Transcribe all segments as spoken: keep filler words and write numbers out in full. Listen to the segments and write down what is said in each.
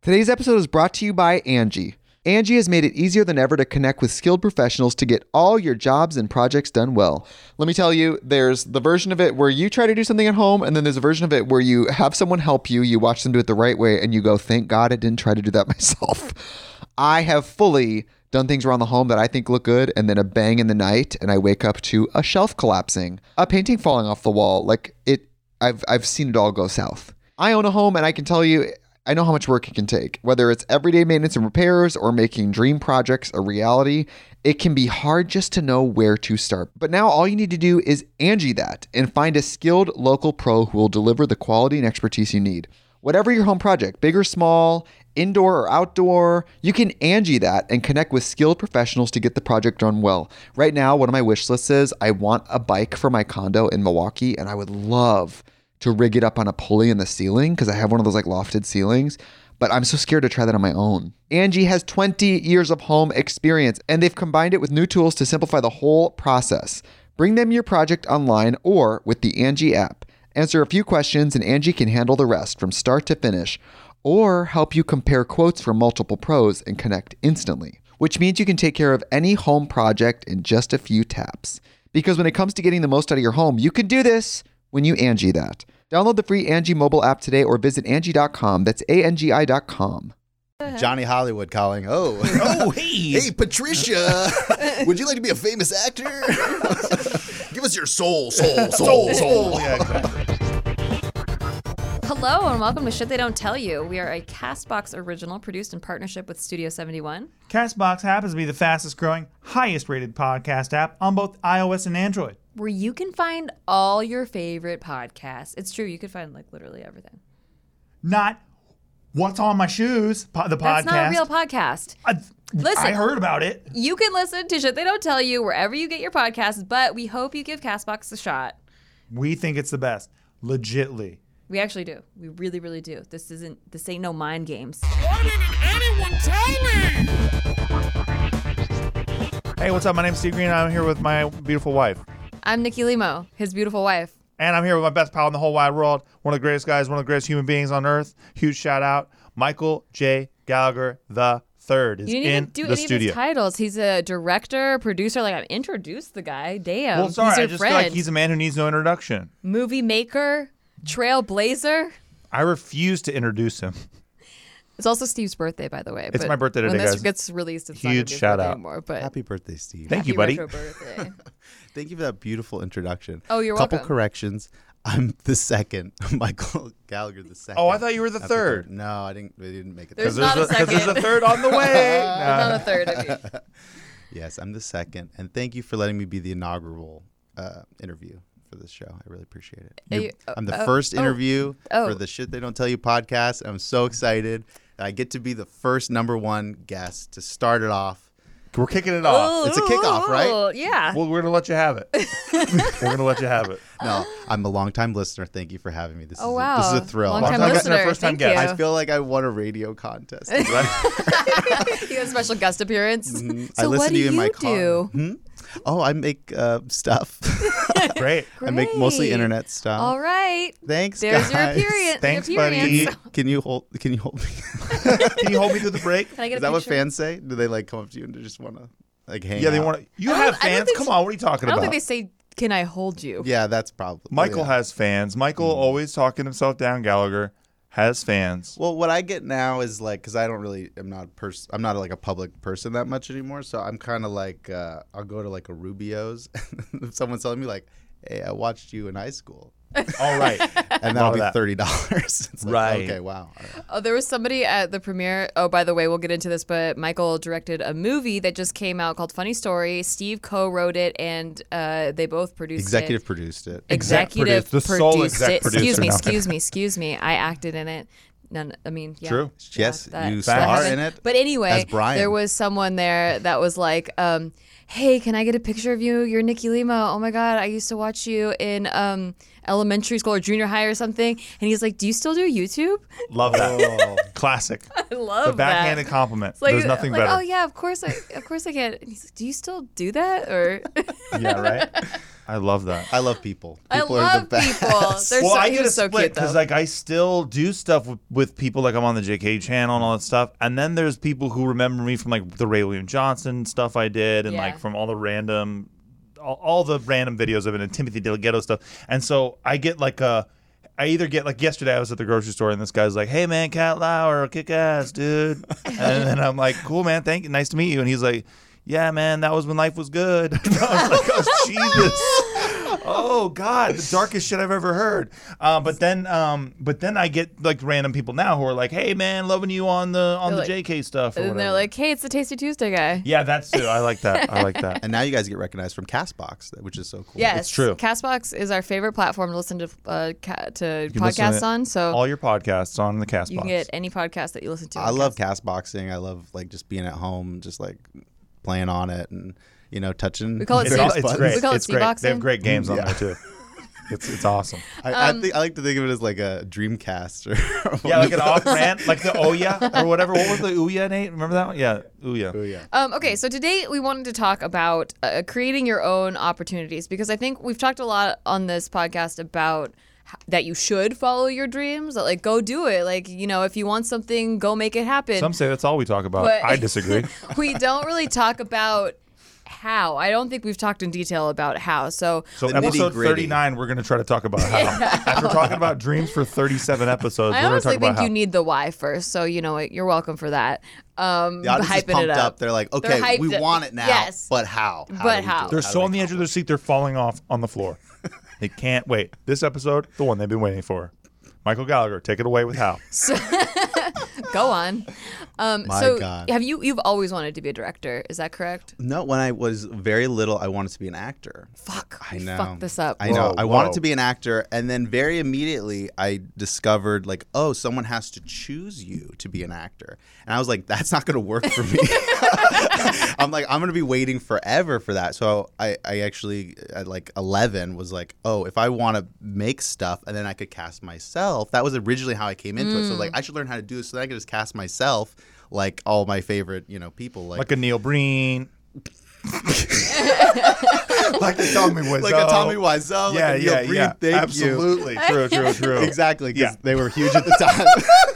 Today's episode is brought to you by Angie. Angie has made it easier than ever to connect with skilled professionals to get all your jobs and projects done well. Let me tell you, there's the version of it where you try to do something at home, and then there's a version of it where you have someone help you, you watch them do it the right way, and you go, thank God I didn't try to do that myself. I have fully done things around the home that I think look good, and then a bang in the night, and I wake up to a shelf collapsing, a painting falling off the wall. Like, it, I've I've seen it all go south. I own a home, and I can tell you, I know how much work it can take. Whether it's everyday maintenance and repairs or making dream projects a reality, it can be hard just to know where to start. But now all you need to do is Angie that and find a skilled local pro who will deliver the quality and expertise you need. Whatever your home project, big or small, indoor or outdoor, you can Angie that and connect with skilled professionals to get the project done well. Right now, one of my wish lists is I want a bike for my condo in Milwaukee, and I would love to rig it up on a pulley in the ceiling because I have one of those like lofted ceilings, but I'm so scared to try that on my own. Angie has twenty years of home experience, and they've combined it with new tools to simplify the whole process. Bring them your project online or with the Angie app. Answer a few questions and Angie can handle the rest from start to finish, or help you compare quotes from multiple pros and connect instantly, which means you can take care of any home project in just a few taps. Because when it comes to getting the most out of your home, you can do this when you Angie that. Download the free Angie mobile app today or visit Angie dot com. That's A N G I dot com. Johnny Hollywood calling. Oh, oh, hey, hey, Patricia, would you like to be a famous actor? Give us your soul, soul, soul, soul. Yeah, exactly. Hello and welcome to Shit They Don't Tell You. We are a CastBox original produced in partnership with Studio seventy-one. CastBox happens to be the fastest growing, highest rated podcast app on both iOS and Android, Where you can find all your favorite podcasts. It's true, you can find like literally everything. Not What's on My Shoes, po- the podcast. That's not a real podcast. I, Listen, I heard about it. You can listen to Shit They Don't Tell You wherever you get your podcasts, but we hope you give CastBox a shot. We think it's the best. Legitly. We actually do. We really, really do. This isn't, this ain't no mind games. Why didn't anyone tell me? Hey, what's up? My name's Steve Green. I'm here with my beautiful wife. I'm Nikki Limo, his beautiful wife. And I'm here with my best pal in the whole wide world, one of the greatest guys, one of the greatest human beings on earth. Huge shout out, Michael J. Gallagher the Third is you didn't in even do the any studio. of his titles. He's a director, producer. Like, I've introduced the guy. Damn. Well, sorry, he's your I just friend. feel like he's a man who needs no introduction. Movie maker, trailblazer. I refuse to introduce him. It's also Steve's birthday, by the way. It's but my birthday today, when this guys. gets released, it's Huge not gonna be his shout birthday out. anymore. But Happy birthday, Steve. Thank happy you, buddy. retro birthday. Thank you for that beautiful introduction. Oh, you're Couple welcome. corrections. I'm the second. Michael Gallagher the second. Oh, I thought you were the Not third. No, I didn't. They didn't make it. There's that not a Because there's, second. a third on the way. There's not Nah. a third of you. Yes, I'm the second. And thank you for letting me be the inaugural uh, interview for this show. I really appreciate it. Are You're- you- I'm the oh, first oh, interview oh. for the Shit They Don't Tell You podcast. I'm so excited. I get to be the first number one guest to start it off. We're kicking it off. It's a kickoff, right? Ooh, yeah. Well, we're going to let you have it. We're going to let you have it. No, I'm a longtime listener. Thank you for having me. This Oh, is wow. A, this is a thrill. Long-time Long-time listener. listener, first-time Thank guest. you. I feel like I won a radio contest. You have a special guest appearance. Mhm. So I listen what to do you in my you car. do? Hmm? Oh, I make uh, stuff. Great. I make mostly Great. internet stuff. All right. Thanks, There's your guys. appearance. Thanks, your buddy. Can you, appearance. can you hold? Can you hold me? Can you hold me through the break? Can I get Is a that what picture? fans say? Do they like come up to you and they just want to like hang Yeah, they out? want to. You I don't- have I don't fans? think Come so- on, what are you talking I don't about? think they say, can I hold you? Yeah, that's probably. Michael yeah. has fans. Michael always talking himself down. Gallagher has fans. Well, what I get now is like, because I don't really, I'm not a person, I'm not like a public person that much anymore. So I'm kind of like, uh, I'll go to like a Rubio's. If someone's telling me like, hey, I watched you in high school. All right. And that'll Love be that. thirty dollars. It's like, Right. okay, wow. All right. Oh, there was somebody at the premiere. Oh, by the way, we'll get into this, but Michael directed a movie that just came out called Funny Story. Steve co-wrote it, and uh, they both produced Executive it. produced it. Exec Executive produced- the sole produced exec it. producer Excuse me, now. excuse me, excuse me. I acted in it. None. I mean, yeah. True. Yes, that- you that star happened. in it. But anyway, as Brian. there was someone there that was like, um, "Hey, can I get a picture of you? You're Nikki Limo. Oh my God, I used to watch you in um, elementary school or junior high or something, and he's like, "Do you still do YouTube?" Love that. Classic. I love The backhanded that. compliment. It's like, There's nothing like, better. Oh yeah, of course I, of course I can. And he's like, "Do you still do that?" Or Yeah, right? I love that. I love people. I People are love the best. people. They're well, so, I he get a was so split cute because though. like I still do stuff with, with people like I'm on the J K channel and all that stuff, and then there's people who remember me from like the Ray William Johnson stuff I did, and Yeah. like from all the random, all, all the random videos of it and Timothy DeLaGhetto stuff, and so I get like a. I either get like yesterday I was at the grocery store and this guy's like, "Hey man, Cat Lauer, kick ass, dude," and then I'm like, "Cool man, thank you, nice to meet you," and he's like, "Yeah man, that was when life was good." And I was like, "Oh Jesus." Oh God, the darkest shit I've ever heard. Uh, but then, um, but then I get like random people now who are like, "Hey man, loving you on the on They're the like- J K stuff." Or and then they're whatever. like, "Hey, it's the Tasty Tuesday guy." "Yeah, that's too. I like that. I like that." And now you guys get recognized from Castbox, which is so cool. Yes, It's true. Castbox is our favorite platform to listen to uh, ca- to You can listen podcasts to on. So all your podcasts on the Castbox. you can get any podcast that you listen to. I on love Cast- Castboxing. I love like just being at home, just like playing on it and you know touching. We call it It's, Sea- all, it's buttons. great. We call it it's great. They Sea-boxing. have great games on Yeah. there too. It's it's awesome. I, Um, I think I like to think of it as like a Dreamcast or Yeah, like an off brand, like the Ouya or whatever. What was the Ouya, Nate? Remember that one? Yeah, Ouya. Oh yeah. Um, okay, so today we wanted to talk about uh, creating your own opportunities because I think we've talked a lot on this podcast about h- that you should follow your dreams, that, like go do it. Like, you know, if you want something, go make it happen. Some say that's all we talk about. But- I disagree. We don't really talk about how. I don't think we've talked in detail about how. So So The episode nitty-gritty. thirty-nine, we're going to try to talk about how. After talking about dreams for thirty-seven episodes, I we're going to talk honestly about think how. you need the why first. So, you know what? You're welcome for that. Um, The audience is hyping pumped it up. They're like, They're okay, hyped we up. want it now, Yes. but how? But do we do how? it? They're How do so we on the edge of their seat, they're falling off on the floor. They can't wait. This episode, the one they've been waiting for. Michael Gallagher, take it away with how. Go on. Um, My so God. have you you've always wanted to be a director, is that correct? No, when I was very little, I wanted to be an actor. Fuck. I know. Fucked this up. I know. Whoa, I wanted whoa. to be an actor, and then very immediately I discovered like, oh, someone has to choose you to be an actor, and I was like, that's not going to work for me. I'm like, I'm going to be waiting forever for that. So I, I actually at like eleven was like, oh, if I want to make stuff, and then I could cast myself. That was originally how I came into it. So like, I should learn how to do this, so that I could just cast myself. Like all my favorite, you know, people like Like a Neil Breen. like a Tommy Wiseau. like a Tommy Wiseau, Yeah, like a Neil yeah, Breen. yeah. Thank you. Absolutely. True, true, true. Exactly, because Yeah. they were huge at the time.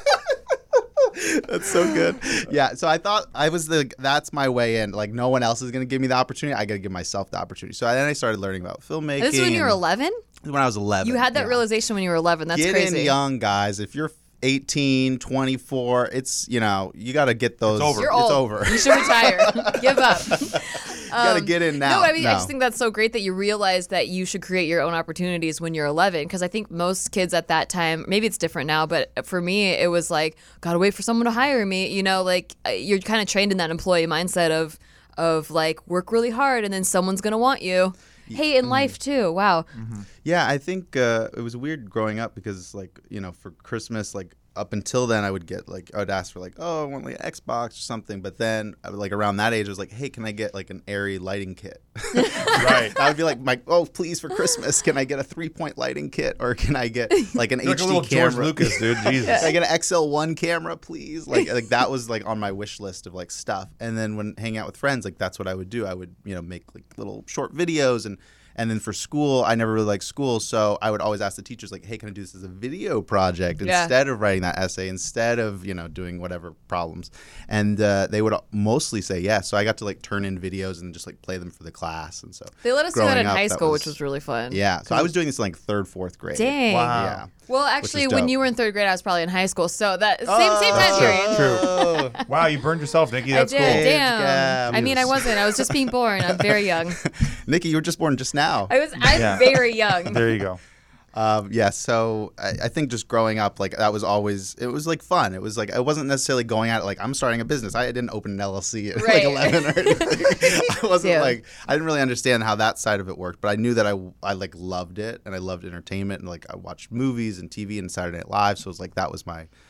That's so good. Yeah, so I thought I was the that's my way in. Like no one else is gonna give me the opportunity. I gotta give myself the opportunity. So then I started learning about filmmaking. This is when you were and- eleven? When I was eleven. You had that yeah. realization when you were eleven. That's Get crazy. in young, guys. If you're eighteen, twenty-four, it's you know you got to get those. over. You're It's old. over. You should retire. Give up. You got to get in now. No, I mean, I No. just think that's so great that you realize that you should create your own opportunities when you're eleven. Because I think most kids at that time, maybe it's different now, but for me, it was like, gotta wait for someone to hire me. You know, like uh, you're kind of trained in that employee mindset of, of like work really hard and then someone's gonna want you. Hey, in life too. Wow. Yeah, I think uh, it was weird growing up because, like, you know, for Christmas, like, up until then, I would get, like, I would ask for, like, oh, I want, like, an Xbox or something. But then, I would, like, around that age, I was like, hey, can I get, like, an Airy lighting kit? Right. I would be like, my, oh, please, for Christmas, can I get a three-point lighting kit? Or can I get, like, an You're like H a D little camera? George Lucas, dude. Jesus. Can I get an X L one camera, please? Like, like that was, like, on my wish list of, like, stuff. And then when hanging out with friends, like, that's what I would do. I would, you know, make, like, little short videos and And then for school, I never really liked school, so I would always ask the teachers, like, hey, can I do this as a video project Yeah. instead of writing that essay, instead of, you know, doing whatever problems? And uh, they would mostly say yes. So I got to, like, turn in videos and just, like, play them for the class. And so They let us do that growing in up, high that school, which was really fun. Yeah. So I was doing this in, like, third, fourth grade. Dang. Wow. Yeah. Well, actually, is when dope. you were in third grade, I was probably in high school. So that same same time period. True. Wow, you burned yourself, Nikki. I That's did. cool. Damn. Yeah, I mean, I Jesus. wasn't. I was just being born. I'm very young. Nikki, you were just born just now. I was. I'm Yeah. very young. There you go. Um, yeah, so I, I think just growing up, like that was always it was like fun. It was like I wasn't necessarily going at it like I'm starting a business. I didn't open an L L C at Right. like eleven or anything. I wasn't Yeah. like I didn't really understand how that side of it worked, but I knew that I I like loved it and I loved entertainment and like I watched movies and T V and Saturday Night Live. So it was like that was my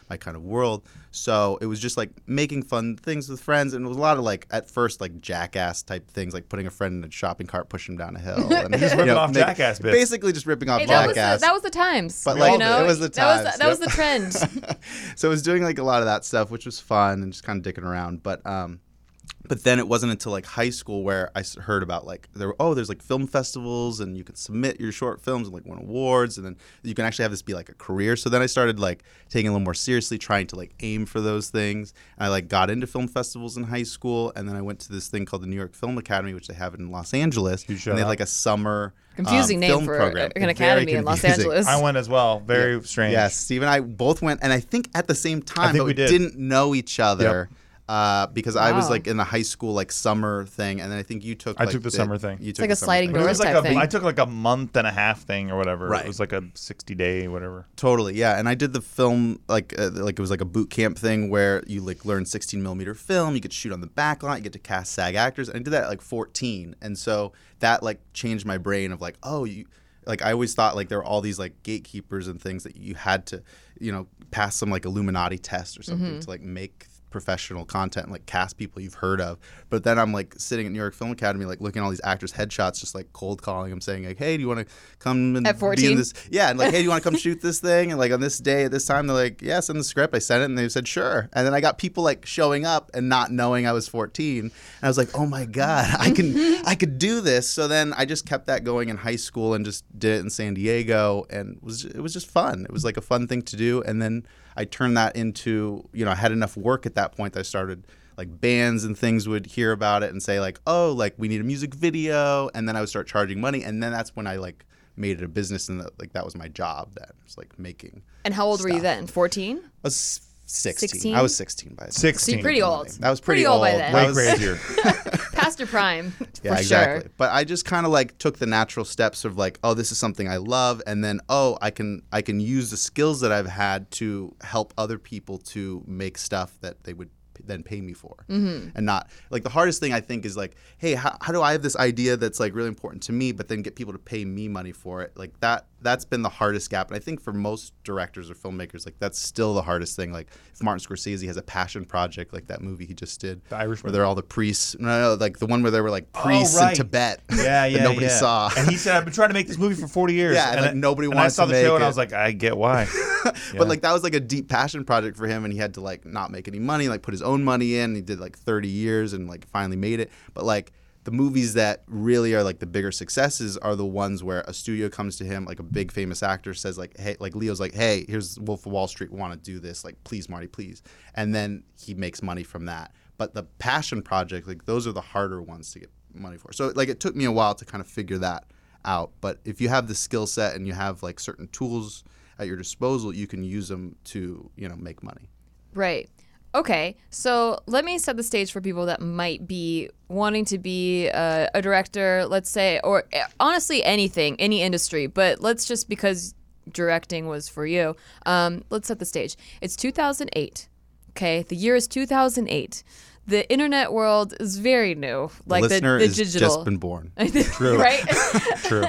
my kind of world. So it was just like making fun things with friends, and it was a lot of like at first like jackass type things, like putting a friend in a shopping cart, pushing him down a hill, and Just ripping off Jackass bits. basically just ripping off Hey, that was Jackass. the, that was the times. But, you like, know? it was the That was times, the, that was yep. the trend. So I was doing like a lot of that stuff, which was fun and just kind of dicking around. But um, but then it wasn't until like high school where I s- heard about like there oh there's like film festivals and you can submit your short films and like win awards, and then you can actually have this be like a career. So then I started like taking it a little more seriously, trying to like aim for those things. And I like got into film festivals in high school, and then I went to this thing called the New York Film Academy, which they have in Los Angeles, Huge and shout they had out. like a summer Confusing um, name film for program. an Very academy in Los confusing. Angeles. I went as well. Very strange. Yes, Steve and I both went, and I think at the same time, think but we we did. didn't know each other uh, because I was Wow. like in the high school like summer thing, and then I think you took. I like, took the summer thing. You took like the a summer sliding thing. But it doors was like type a, thing. I took like a month and a half thing or whatever. Right. It was like a sixty day whatever. Totally, yeah. And I did the film like uh, like it was like a boot camp thing where you like learn sixteen millimeter film. You get to shoot on the back lot. You get to cast SAG actors. And I did that at like fourteen, and so that like changed my brain of like, oh, you. Like I always thought like there were all these like gatekeepers and things that you had to, you know, pass some like Illuminati test or something Mm-hmm. to like make professional content and like cast people you've heard of. But then I'm like sitting at New York Film Academy like looking at all these actors' headshots, just like cold calling them, saying like, hey, do you want to come and At be in fourteen? this? Yeah, and like, hey, do you want to come shoot this thing? And like on this day at this time, they're like, yeah, send the script. I sent it, and they said sure. And then I got people like showing up and not knowing I was fourteen, and I was like, oh my god, I can I could do this. So then I just kept that going in high school and just did it in San Diego, and it was it was just fun. It was like a fun thing to do, and then I turned that into, you know, I had enough work at that point that I started like bands and things would hear about it and say like, oh, like we need a music video, and then I would start charging money, and then that's when I like made it a business, and that, like that was my job then. It was like making. And how old were you stuff. then? fourteen? I was sixteen. sixteen? I was sixteen by then. So Sixteen. you're pretty old. That was pretty, Pretty old by then. That Way was- crazier. Past your prime. Yeah, for exactly. Sure. But I just kind of like took the natural steps of like, oh, this is something I love, and then oh, I can I can use the skills that I've had to help other people to make stuff that they would p- then pay me for, mm-hmm. and not like the hardest thing I think is like, hey, how, how do I have this idea that's like really important to me, but then get people to pay me money for it? Like that that's been the hardest gap, and I think for most directors or filmmakers, like that's still the hardest thing. Like if Martin Scorsese has a passion project, like that movie he just did, The Irishman. where they're all the priests. No, no, like the one where there were like priests right. in Tibet. Yeah, yeah, that nobody yeah. saw. And he said, "I've been trying to make this movie for forty years." Yeah, and, like, I- nobody and wanted I saw to the show, make and I it. was like, "I get why." Yeah. But like that was like a deep passion project for him, and he had to like not make any money, like put his own money in. He did like thirty years and like finally made it. But like the movies that really are like the bigger successes are the ones where a studio comes to him, like a big famous actor says like, hey, like Leo's like, hey, here's Wolf of Wall Street, we want to do this, like please Marty, please. And then he makes money from that. But the passion project, like those are the harder ones to get money for. So like it took me a while to kind of figure that out. But if you have the skill set and you have like certain tools at your disposal, you can use them to, you know, make money. Right. Okay, so let me set the stage for people that might be wanting to be uh, a director, let's say, or uh, honestly anything, any industry, but let's just, because directing was for you, um, let's set the stage. It's two thousand eight, okay? The year is two thousand eight. The internet world is very new, like the the, listener the has digital. just been born. True. Right? True.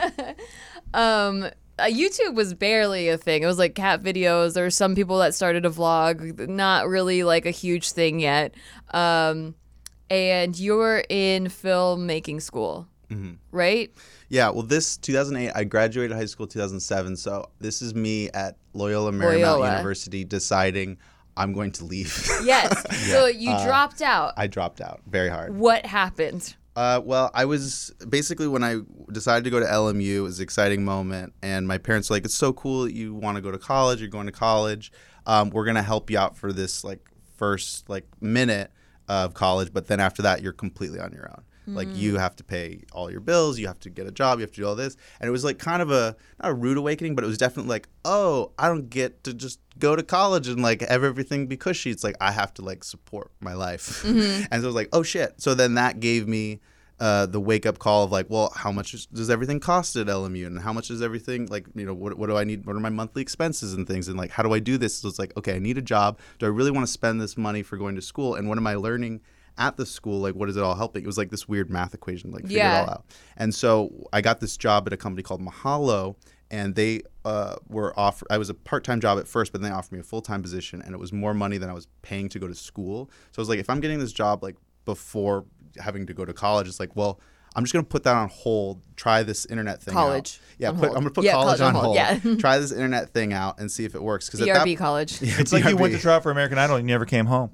um, uh, YouTube was barely a thing. It was like cat videos. There were some people that started a vlog, not really like a huge thing yet. Um, and you're in filmmaking school, Mm-hmm. right? Yeah, well, this two thousand eight, I graduated high school two thousand seven, so this is me at Loyola Marymount Loyola. University deciding I'm going to leave. Yes. So you dropped out. I dropped out very hard. What happened? Uh, well, I was basically when I decided to go to L M U, it was an exciting moment, and my parents were like, "It's so cool that you want to go to college. You're going to college. Um, we're gonna help you out for this like first like minute of college, but then after that, you're completely on your own. Like you have to pay all your bills, you have to get a job, you have to do all this." And it was like kind of a not a rude awakening, but it was definitely like, "Oh, I don't get to just go to college and like have everything be cushy. It's like I have to like support my life." And so I was like, "Oh shit!" So then that gave me uh, the wake up call of like, well, how much is, does everything cost at L M U, and how much is everything like, you know, what, what do I need? What are my monthly expenses and things, and like, how do I do this? So it's like, okay, I need a job. Do I really want to spend this money for going to school? And what am I learning at the school? Like, what is it all helping? It was like this weird math equation, like figure Yeah. it all out. And so I got this job at a company called Mahalo, and they uh, were offer. I was a part-time job at first, but then they offered me a full-time position, and it was more money than I was paying to go to school. So I was like, if I'm getting this job like before having to go to college, it's like, well, I'm just gonna put that on hold. Try this internet thing College out. Yeah, on put, hold. I'm gonna put Yeah, college, on hold. Yeah. Try this internet thing out and see if it works. Because B R B college. It's like you went to try out for American Idol and you never came home.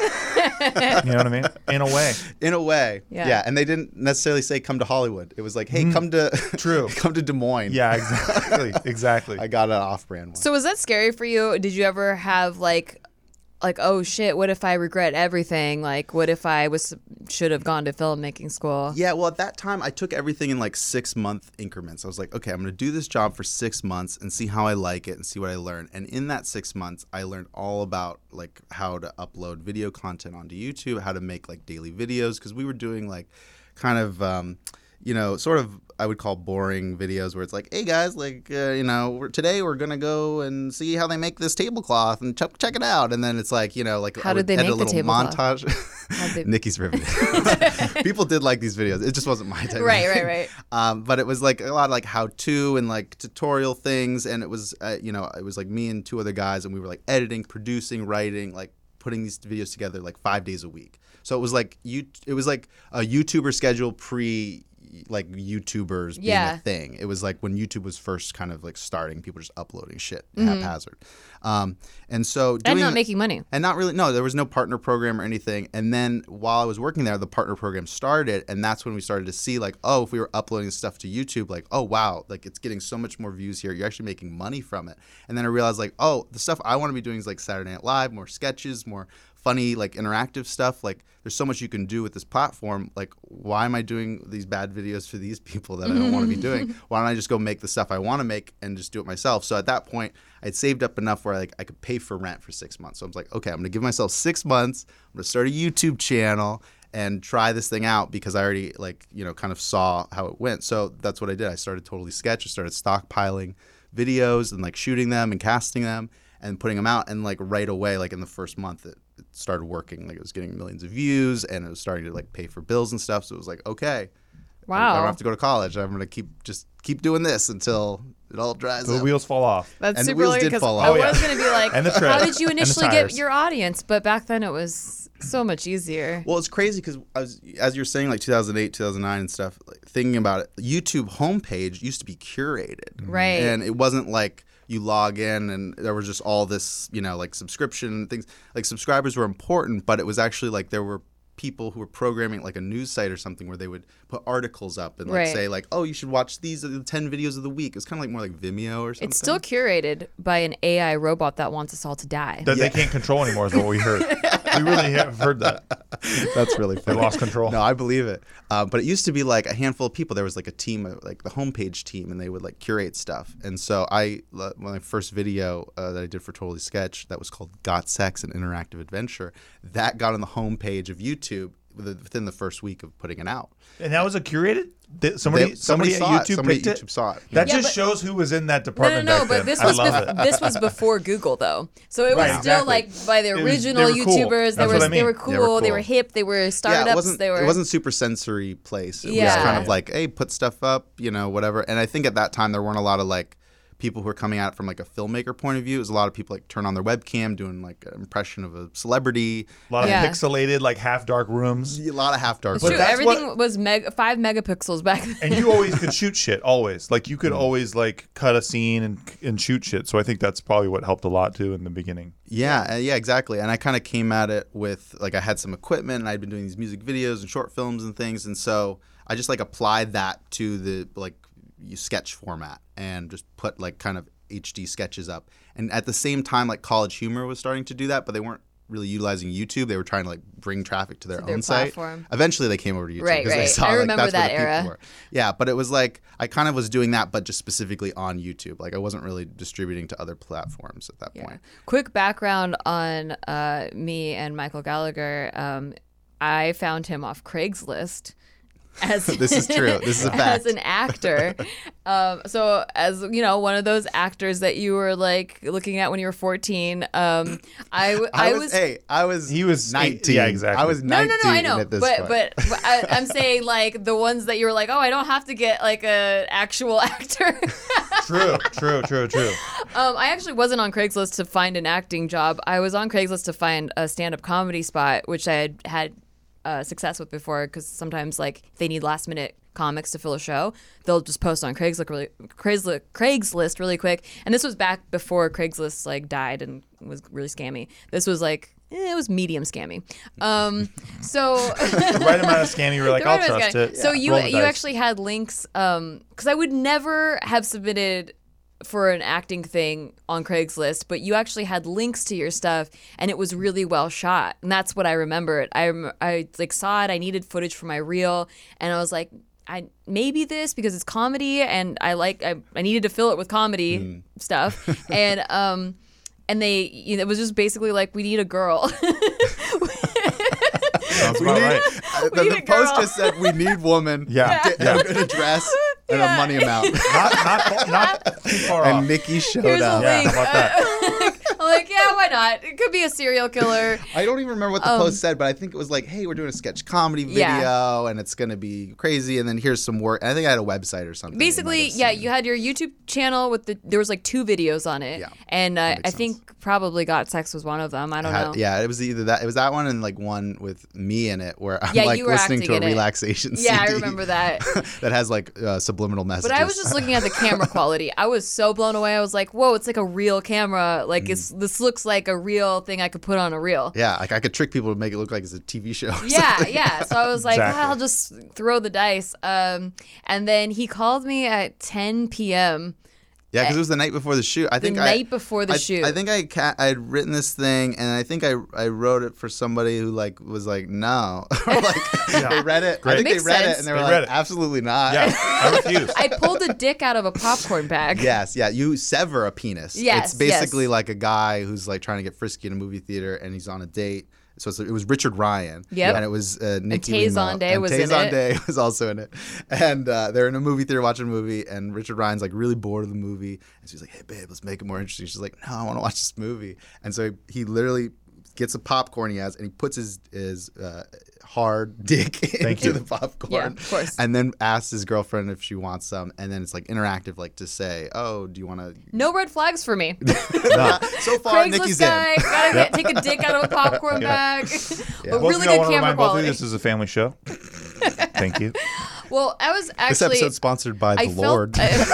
You know what I mean? In a way. In a way, Yeah. yeah. And they didn't necessarily say come to Hollywood. It was like, hey, come to True. come to Des Moines. Yeah, exactly. Exactly. I got an off-brand one. So was that scary for you? Did you ever have like, like, oh shit, what if I regret everything? Like, what if I was should have gone to filmmaking school? Yeah, well, at that time, I took everything in like six month increments. I was like, okay, I'm going to do this job for six months and see how I like it and see what I learn. And in that six months, I learned all about like how to upload video content onto YouTube, how to make like daily videos, because we were doing like kind of, um, you know, sort of I would call boring videos where it's like, hey guys, like, uh, you know, we're, today we're going to go and see how they make this tablecloth and ch- check it out. And then it's like, you know, like How I did would they edit make a the little tablecloth? montage. How'd they- Nikki's riveted. People did like these videos. It just wasn't my type. Right, of right, thing. right. Um, but it was like a lot of like how to and like tutorial things. And it was, uh, you know, it was like me and two other guys, and we were like editing, producing, writing, like putting these videos together like five days a week. So it was like you, it was like a YouTuber schedule pre like YouTubers being Yeah. a thing. It was like when YouTube was first kind of like starting, people just uploading shit Mm-hmm. haphazard. Um, and so doing And not making money. and not really, no, there was no partner program or anything. And then while I was working there, the partner program started. And that's when we started to see like, oh, if we were uploading stuff to YouTube, like, oh, wow, like it's getting so much more views here. You're actually making money from it. And then I realized like, oh, the stuff I want to be doing is like Saturday Night Live, more sketches, more funny, like interactive stuff. Like there's so much you can do with this platform. Like, why am I doing these bad videos for these people that I don't want to be doing? Why don't I just go make the stuff I want to make and just do it myself? So at that point, I'd saved up enough where like I could pay for rent for six months. So I was like, okay, I'm gonna give myself six months. I'm gonna start a YouTube channel and try this thing out because I already like, you know, kind of saw how it went. So that's what I did. I started Totally Sketch. I started stockpiling videos and like shooting them and casting them and putting them out. And like right away, like in the first month, it, it started working. Like it was getting millions of views and it was starting to like pay for bills and stuff. So it was like, okay, I Wow. don't have to go to college. I'm gonna keep just keep doing this until it all dries The up. wheels fall off. That's And the super wheels hilarious did because fall I off. Oh, yeah. was gonna be like, And the tread. how did you And the initially get tires. your audience? But back then it was so much easier. Well, it's crazy because I was, as you're saying, like two thousand eight, two thousand nine and stuff, like, thinking about it, YouTube homepage used to be curated. Right. And it wasn't like you log in and there was just all this, you know, like subscription and things. Like subscribers were important, but it was actually like there were people who were programming like a news site or something where they would put articles up and like Right. say like, oh, you should watch these are the ten videos of the week. It's kind of like more like Vimeo or something. It's still curated by an A I robot that wants us all to die. That they can't control anymore is what we heard. We really have heard that. That's really They funny. lost control. No, I believe it. Uh, but it used to be like a handful of people. There was like a team, of, like the homepage team, and they would like curate stuff. And so I, my first video uh, that I did for Totally Sketch that was called Got Sex, an Interactive Adventure, that got on the homepage of YouTube within the first week of putting it out. And that was a curated? Th- Somebody, They- somebody, saw at it. YouTube Somebody picked at YouTube it? saw it. That Yeah, just but- shows who was in that No, no, department no, back but then. this I was love bef- it. this was before Google though, so it was Right, still exactly. like by the It was- they original were cool. YouTubers. They That's were what I they were mean. cool. They were They were cool. hip. They were startups. Yeah, it wasn't, they were. it wasn't super sensory place. It was Yeah. kind of like, hey, put stuff up, you know, whatever. And I think at that time there weren't a lot of like people who were coming at it from like a filmmaker point of view. It was a lot of people like turn on their webcam doing like an impression of a celebrity. A lot of Yeah. pixelated, like half dark rooms. A lot of half dark. It's But true. that's Everything what- was meg- five megapixels back then. And you always could shoot shit, always. Like you could always like cut a scene and and shoot shit. So I think that's probably what helped a lot too in the beginning. Yeah, uh, yeah, exactly. And I kind of came at it with like I had some equipment and I'd been doing these music videos and short films and things, and so I just like applied that to the like you sketch format and just put like kind of H D sketches up. And at the same time, like College Humor was starting to do that, but they weren't really utilizing YouTube. They were trying to like bring traffic to their, their own site. platform. Eventually, they came over to YouTube Right, because they right. saw I like remember that's where that the people era. were. Yeah, but it was like I kind of was doing that, but just specifically on YouTube. Like I wasn't really distributing to other platforms at that Yeah. point. Quick background on uh, me and Michael Gallagher. Um, I found him off Craigslist. as This is true. This is a fact. as an actor. um, so as you know, one of those actors that you were like looking at when you were fourteen. Um, I, w- I, I was, was. hey, I was He was- nineteen. yeah, exactly. I was no, nineteen no, no, I know, at this but point. but, but I, I'm saying like the ones that you were like, oh, I don't have to get like a actual actor. True, true, true, true. Um, I actually wasn't on Craigslist to find an acting job. I was on Craigslist to find a stand-up comedy spot, which I had had uh, success with before. Because sometimes, like, if they need last-minute comics to fill a show, they'll just post on Craigslist really, Craigslist, Craigslist really quick. And this was back before Craigslist like died and was really scammy. This was like. Eh, it was medium scammy. Um, so The right amount of scam, you were like, The I'll right amount of trust scam. it. So you Roll the you dice. actually had links because I would never have submitted for an acting thing on Craigslist, but you actually had links to your stuff, and it was really well shot, and that's what I remembered. I rem- I like saw it. I needed footage for my reel, and I was like. I maybe this because it's comedy and I like I, I needed to fill it with comedy Mm. stuff and um and they you know, it was just basically like we need a girl. Sounds We about need- right. uh, the need the a girl. post just said we need woman. Yeah. Get Yeah. a good address and Yeah. a money amount. Not, not, not too far off. And Nikki showed Here's a up. Yeah, link. how about that? I'm like, yeah, why not? It could be a serial killer. I don't even remember what the post said, but I think it was like, "Hey, we're doing a sketch comedy video, Yeah. and it's gonna be crazy." And then here's some work. And I think I had a website or something. that you might Basically, have yeah, seen. you had your YouTube channel with the there was like two videos on it, Yeah, and uh, that I makes think probably Got Sex was one of them. I don't Had- know. yeah, it was either that. It was that one and like one with me in it, where I'm Yeah, like you were listening acting to a in it. relaxation. Yeah, I C D remember that. that has like uh, subliminal messages. But I was just looking at the camera quality. I was so blown away. I was like, "Whoa, it's like a real camera. Like it's this looks like a real thing I could put on a reel." yeah, like I could trick people to make it look like it's a T V show. or Yeah, something. yeah. So I was like, Exactly. "Ah, I'll just throw the dice. Um, and then he called me at ten p.m. Yeah, because it was the night before the shoot. I think I, night before the I, shoot. I think I ca- I had written this thing, and I think I I wrote it for somebody who like was like no, or like Yeah. they read it. I Great. think Makes they read sense. it, and they were They like, read it. absolutely not. Yeah, I refuse. I pulled a dick out of a popcorn bag. Yes, yeah. You sever a penis. Yes, It's basically yes. like a guy who's like trying to get frisky in a movie theater, and he's on a date. So it's, it was Richard Ryan. Yep. And it was uh, Nikki Tay Limo. Zonday and was Tay in Zonday it. was also in it. And uh, they're in a movie theater watching a movie, and Richard Ryan's like really bored of the movie. And she's like, "Hey, babe, let's make it more interesting." She's like, "No, I want to watch this movie." And so he, he literally gets a popcorn he has, and he puts his his uh, hard dick into you. the popcorn. Yeah, of course. And then asks his girlfriend if she wants some. And then it's like interactive, like to say, "Oh, do you want to?" No red flags for me. No. So far, Craigslist Nikki's guy, in. gotta get, take a dick out of a popcorn bag. But Both really of y'all good want to camera remind both of you quality. this is a family show. Thank you. Well, I was This actually. episode's sponsored by I the felt, Lord.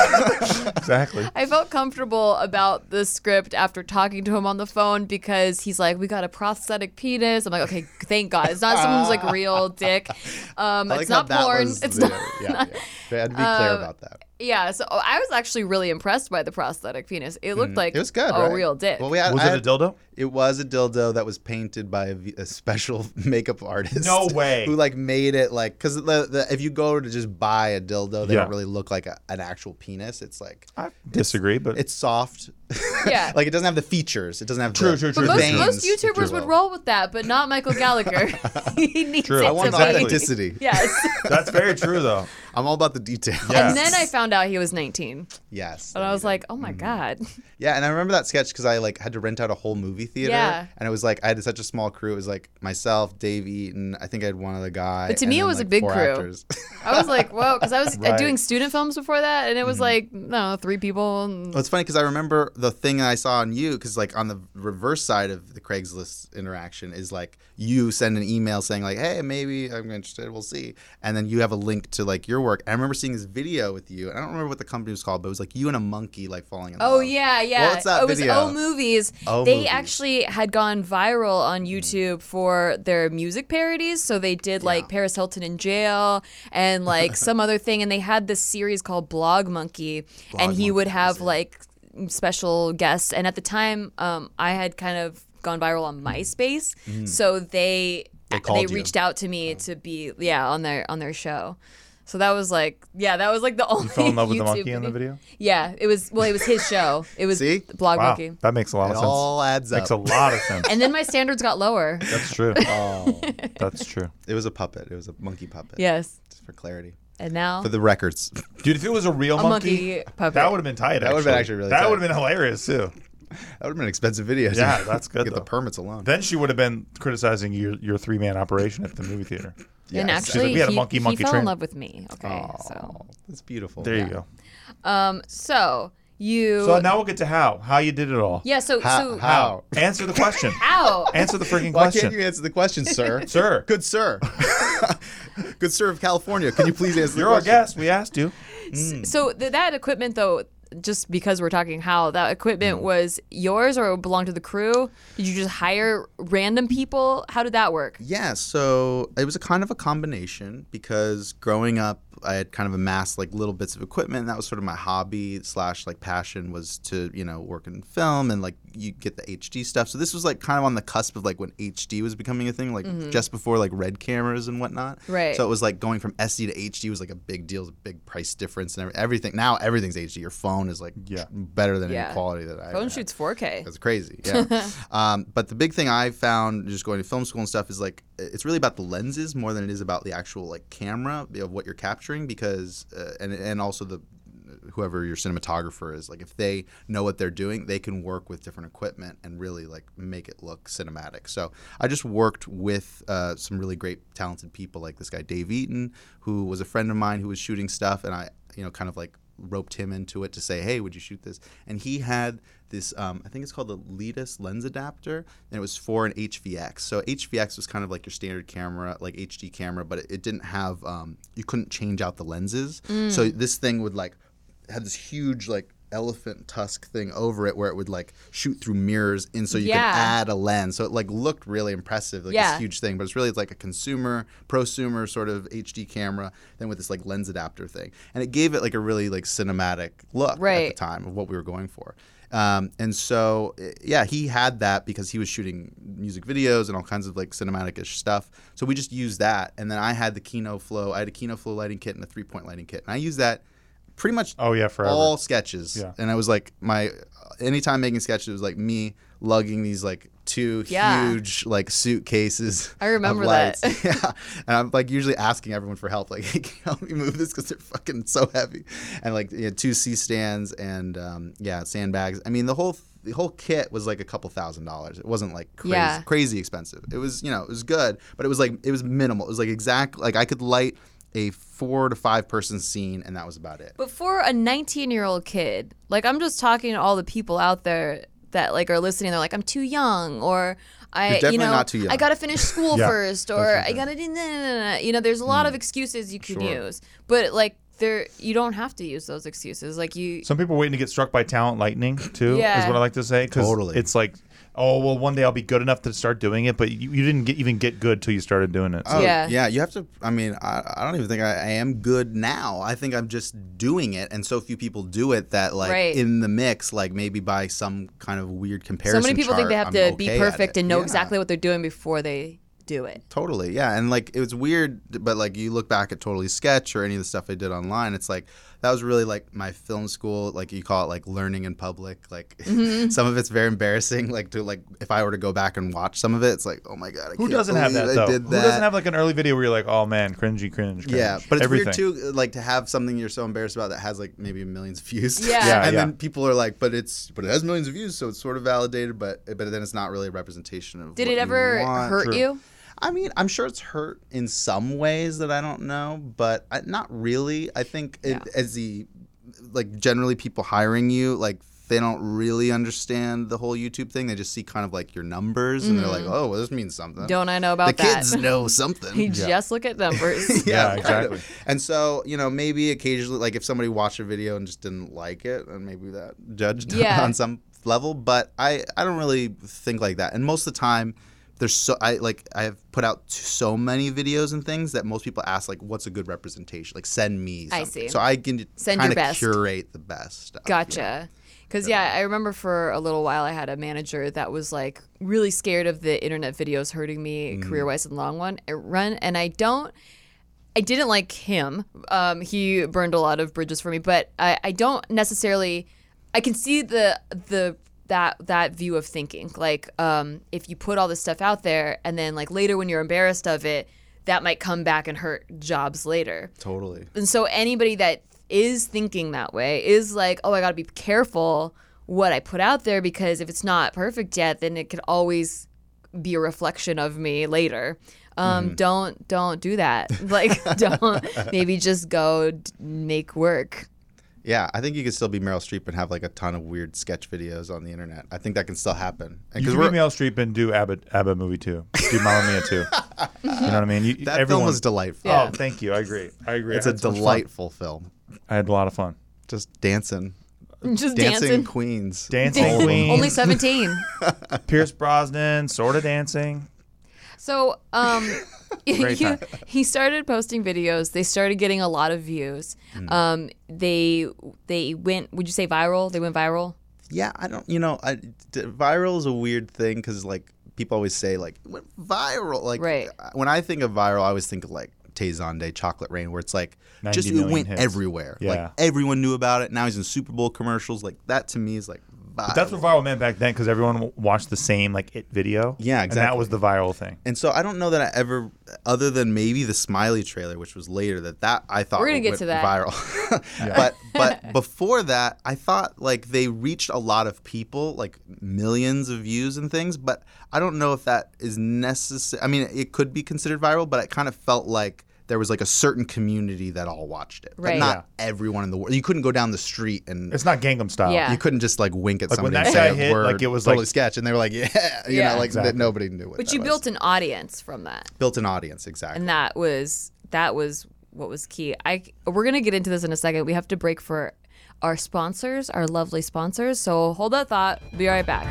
Exactly. I felt comfortable about the script after talking to him on the phone because he's like, "We got a prosthetic penis." I'm like, "Okay, thank God, it's not someone's like real dick. Um, I like it's how not that porn. was It's the- not." Yeah, yeah. They had to be clear Um, about that. Yeah, so I was actually really impressed by the prosthetic penis. It looked like Mm. It was good, a right? real dick. Well, we had, Was I it a had- dildo? It was a dildo that was painted by a, v- a special makeup artist. No way. Who like made it like because the, the if you go to just buy a dildo, they Yeah. don't really look like a, an actual penis. It's like I disagree, but it's soft. Yeah. like it doesn't have the features. It doesn't have True, the, true, the true, But most, true. most veins, if you YouTubers would will. roll with that, but not Michael Gallagher. he needs True. it I want to Exactly. be. authenticity. Yes. that's very true, though. I'm all about the details. Yeah. And then I found out he was nineteen, Yes. and I was like, "Oh my Mm-hmm. god." Yeah, and I remember that sketch because I like had to rent out a whole movie theater. Yeah. And it was like I had such a small crew. It was like myself, Dave Eaton. I think I had one other guy. But to and me, it then, was a like, big four crew. actors. I was like, "Whoa," because I was uh, Right. doing student films before that, and it Mm-hmm. was like, no, three people. And Well, it's funny because I remember the thing that I saw on you because like on the reverse side of the Craigslist interaction is like you send an email saying like, "Hey, maybe I'm interested. We'll see," and then you have a link to like your work. I remember seeing this video with you. And I don't remember what the company was called, but it was like you and a monkey like falling in Oh love. yeah, yeah. What's that it was video? O Movies. O they Movies. actually had gone viral on YouTube for their music parodies. So they did like Yeah. Paris Hilton in jail and like some other thing, and they had this series called Blog Monkey, Blog and he Monkey, would that have was it. like special guests. And at the time, um, I had kind of gone viral on MySpace, so they They they, called you. reached out to me to be yeah on their on their show. So that was like, yeah, that was like the only. You fell in love with the YouTube monkey in the video? Yeah, it was. Well, it was his show. It was See? Blog Wow, Monkey. that makes a lot It of sense. all adds up. Makes a lot of sense. And then my standards got lower. That's true. Oh, That's true. it was a puppet. It was a monkey puppet. Yes. It's for clarity. And now For the records. Dude, if it was a real a monkey, monkey puppet. that would have been tight. That would've been actually really That tight. would have been hilarious too. That would have been expensive videos. Yeah, that's good, Get though. the permits alone. Then she would have been criticizing your your three man operation at the movie theater. And Yes. She's actually, like, we had a he, monkey, he monkey fell train. in love with me. Okay, so Oh, that's beautiful. There you go. um, so you So now we'll get to how how you did it all. yeah. So How? so how? Answer the question. how Answer the freaking Why question. can't you answer the question, sir? Sir, Good sir. Good sir of California. Can you please answer you're the our question? guest. We asked you. so th- that equipment though. Just because we're talking how that equipment was yours or belonged to the crew? Did you just hire random people? How did that work? Yeah, so it was a kind of a combination because growing up, I had kind of amassed like little bits of equipment. And that was sort of my hobby slash like passion was to, you know, work in film and like you get the H D stuff. So this was like kind of on the cusp of like when H D was becoming a thing, like just before like red cameras and whatnot. Right. So it was like going from S D to H D was like a big deal, it was a big price difference and every- everything. Now everything's H D. Your phone is like Yeah. better than Yeah. any quality that I Phone had. shoots four K. That's crazy. Yeah. um, but the big thing I found just going to film school and stuff is like it's really about the lenses more than it is about the actual like camera of what you're capturing because uh, and and also the whoever your cinematographer is like if they know what they're doing they can work with different equipment and really like make it look cinematic. So I just worked with uh, some really great talented people like this guy Dave Eaton who was a friend of mine who was shooting stuff and I you know kind of like roped him into it to say, hey, would you shoot this? And he had this, um, I think it's called the Letus lens adapter, and it was for an H V X. So H V X was kind of like your standard camera, like H D camera, but it, it didn't have, um, you couldn't change out the lenses. So this thing would like, had this huge like elephant tusk thing over it where it would like shoot through mirrors and so you Yeah. could add a lens. So it like looked really impressive, like Yeah. this huge thing, but it's really it's like a consumer, prosumer sort of H D camera, then with this like lens adapter thing. And it gave it like a really like cinematic look at the Right. time of what we were going for. Um, and so, eh, yeah, he had that because he was shooting music videos and all kinds of like cinematic-ish stuff. So we just used that. And then I had the Kino Flow. I had a Kino Flow lighting kit and a three-point lighting kit. And I used that pretty much Oh yeah, forever. all sketches. Yeah. And I was like, my anytime making sketches, it was like me lugging these like two Yeah. huge like suitcases. I remember of lights. that. Yeah. And I'm like usually asking everyone for help, like, hey, can you help me move this because they're fucking so heavy. And like you know, two C stands and um, yeah, sandbags. I mean, the whole the whole kit was like a couple thousand dollars. It wasn't like crazy, Yeah. crazy expensive. It was you know it was good, but it was like it was minimal. It was like exact like I could light a four to five person scene and that was about it. But for a nineteen year old kid, like I'm just talking to all the people out there that like are listening. They're like, I'm too young, or I, You're definitely you know, not too young. I gotta finish school Yeah, first, or that's I gotta do, nah, nah, nah, nah. You know, there's a lot of excuses you could use, but like there, you don't have to use those excuses. Like you, Some people are waiting to get struck by talent lightning too. Yeah. Is what I like to say. 'Cause Totally. It's like, oh well, one day I'll be good enough to start doing it, but you, you didn't get, even get good till you started doing it. So. Oh, Yeah. yeah. You have to. I mean, I, I don't even think I, I am good now. I think I'm just doing it, and so few people do it that like Right. in the mix, like maybe by some kind of weird comparison. so many people think they have chart, to I'm be okay at perfect it. and know Yeah. exactly what they're doing before they do it. Totally, yeah, and like it was weird, but like you look back at Totally Sketch or any of the stuff I did online, it's like that was really like my film school, like you call it like learning in public. Like Mm-hmm. some of it's very embarrassing. Like to like if I were to go back and watch some of it, it's like oh my god, I Who can't doesn't have believe that I though? did Who that. doesn't have like an early video where you're like, oh man, cringy, cringe, cringe. Yeah, but it's Everything. weird too, like to have something you're so embarrassed about that has like maybe millions of views. Yeah. Yeah, and yeah. then people are like, but it's but it has millions of views, so it's sort of validated, but but then it's not really a representation of. Did what it you ever want. hurt True. you? I mean, I'm sure it's hurt in some ways that I don't know, but I, not really. I think it, Yeah. as the like generally people hiring you, like they don't really understand the whole YouTube thing. They just see kind of like your numbers, and they're like, oh, well, this means something. Don't I know about the that? kids know something. You just look at numbers. Yeah, kind exactly. of. And so, you know, maybe occasionally, like if somebody watched a video and just didn't like it, and maybe that judged Yeah. on some level. But I, I don't really think like that. And most of the time, there's so I like I have put out so many videos and things that most people ask like, what's a good representation? Like, send me I something. see. So I can Send kind your of best. curate the best stuff. Gotcha. Because, yeah, I remember for a little while I had a manager that was like really scared of the internet videos hurting me career wise in the long one, uh, run. And I don't, I didn't like him. Um, he burned a lot of bridges for me, but I, I don't necessarily, I can see the, the, that that view of thinking. Like, um, if you put all this stuff out there and then like later when you're embarrassed of it, that might come back and hurt jobs later. Totally. And so anybody that is thinking that way is like, oh, I got to be careful what I put out there, because if it's not perfect yet, then it could always be a reflection of me later. Um, Mm-hmm. Don't don't do that. Like, don't. Maybe just go d- make work. Yeah, I think you could still be Meryl Streep and have like a ton of weird sketch videos on the internet. I think that can still happen. And You can we're be Meryl Streep and do ABBA, ABBA movie too. Do Mamma Mia too. You know what I mean? You, that everyone, film was delightful. Yeah. Oh, thank you. I agree. I agree. It's I a had so much fun. delightful film. I had a lot of fun. Just dancing, Just dancing, dancing. queens. Dancing All of them. Queen. Only seventeen. Pierce Brosnan, sort of dancing. So, um, Great he, time. he started posting videos. They started getting a lot of views. Hmm. Um, they they went. Would you say viral? They went viral. Yeah, I don't. You know, I, d- viral is a weird thing because like people always say like it went viral. Like Right. when I think of viral, I always think of like Tay Zonday, Chocolate Rain, where it's like just ninety it million went hits. everywhere. Yeah. Like everyone knew about it. Now he's in Super Bowl commercials. Like that to me is like viral. But that's what viral meant back then, because everyone w- watched the same like It video. Yeah, And that exactly. was the viral thing. And so I don't know that I ever, other than maybe the Smiley trailer, which was later, that that I thought We're gonna get went to that. viral. But but before that, I thought like they reached a lot of people, like millions of views and things. But I don't know if that is necessary. I mean, it could be considered viral, but it kind of felt like there was like a certain community that all watched it, but Right. not everyone in the world. You couldn't go down the street and It's not Gangnam Style. Yeah. you couldn't just like wink at Like, when somebody and that say guy a hit, word, like, it was, totally like- sketch, and they were like, yeah, you Yeah. know, like Exactly. that nobody knew what But that you was. built an audience from that, built an audience, exactly. and that was that was what was key. I we're gonna get into this in a second. We have to break for our sponsors, our lovely sponsors. So hold that thought. Be right back.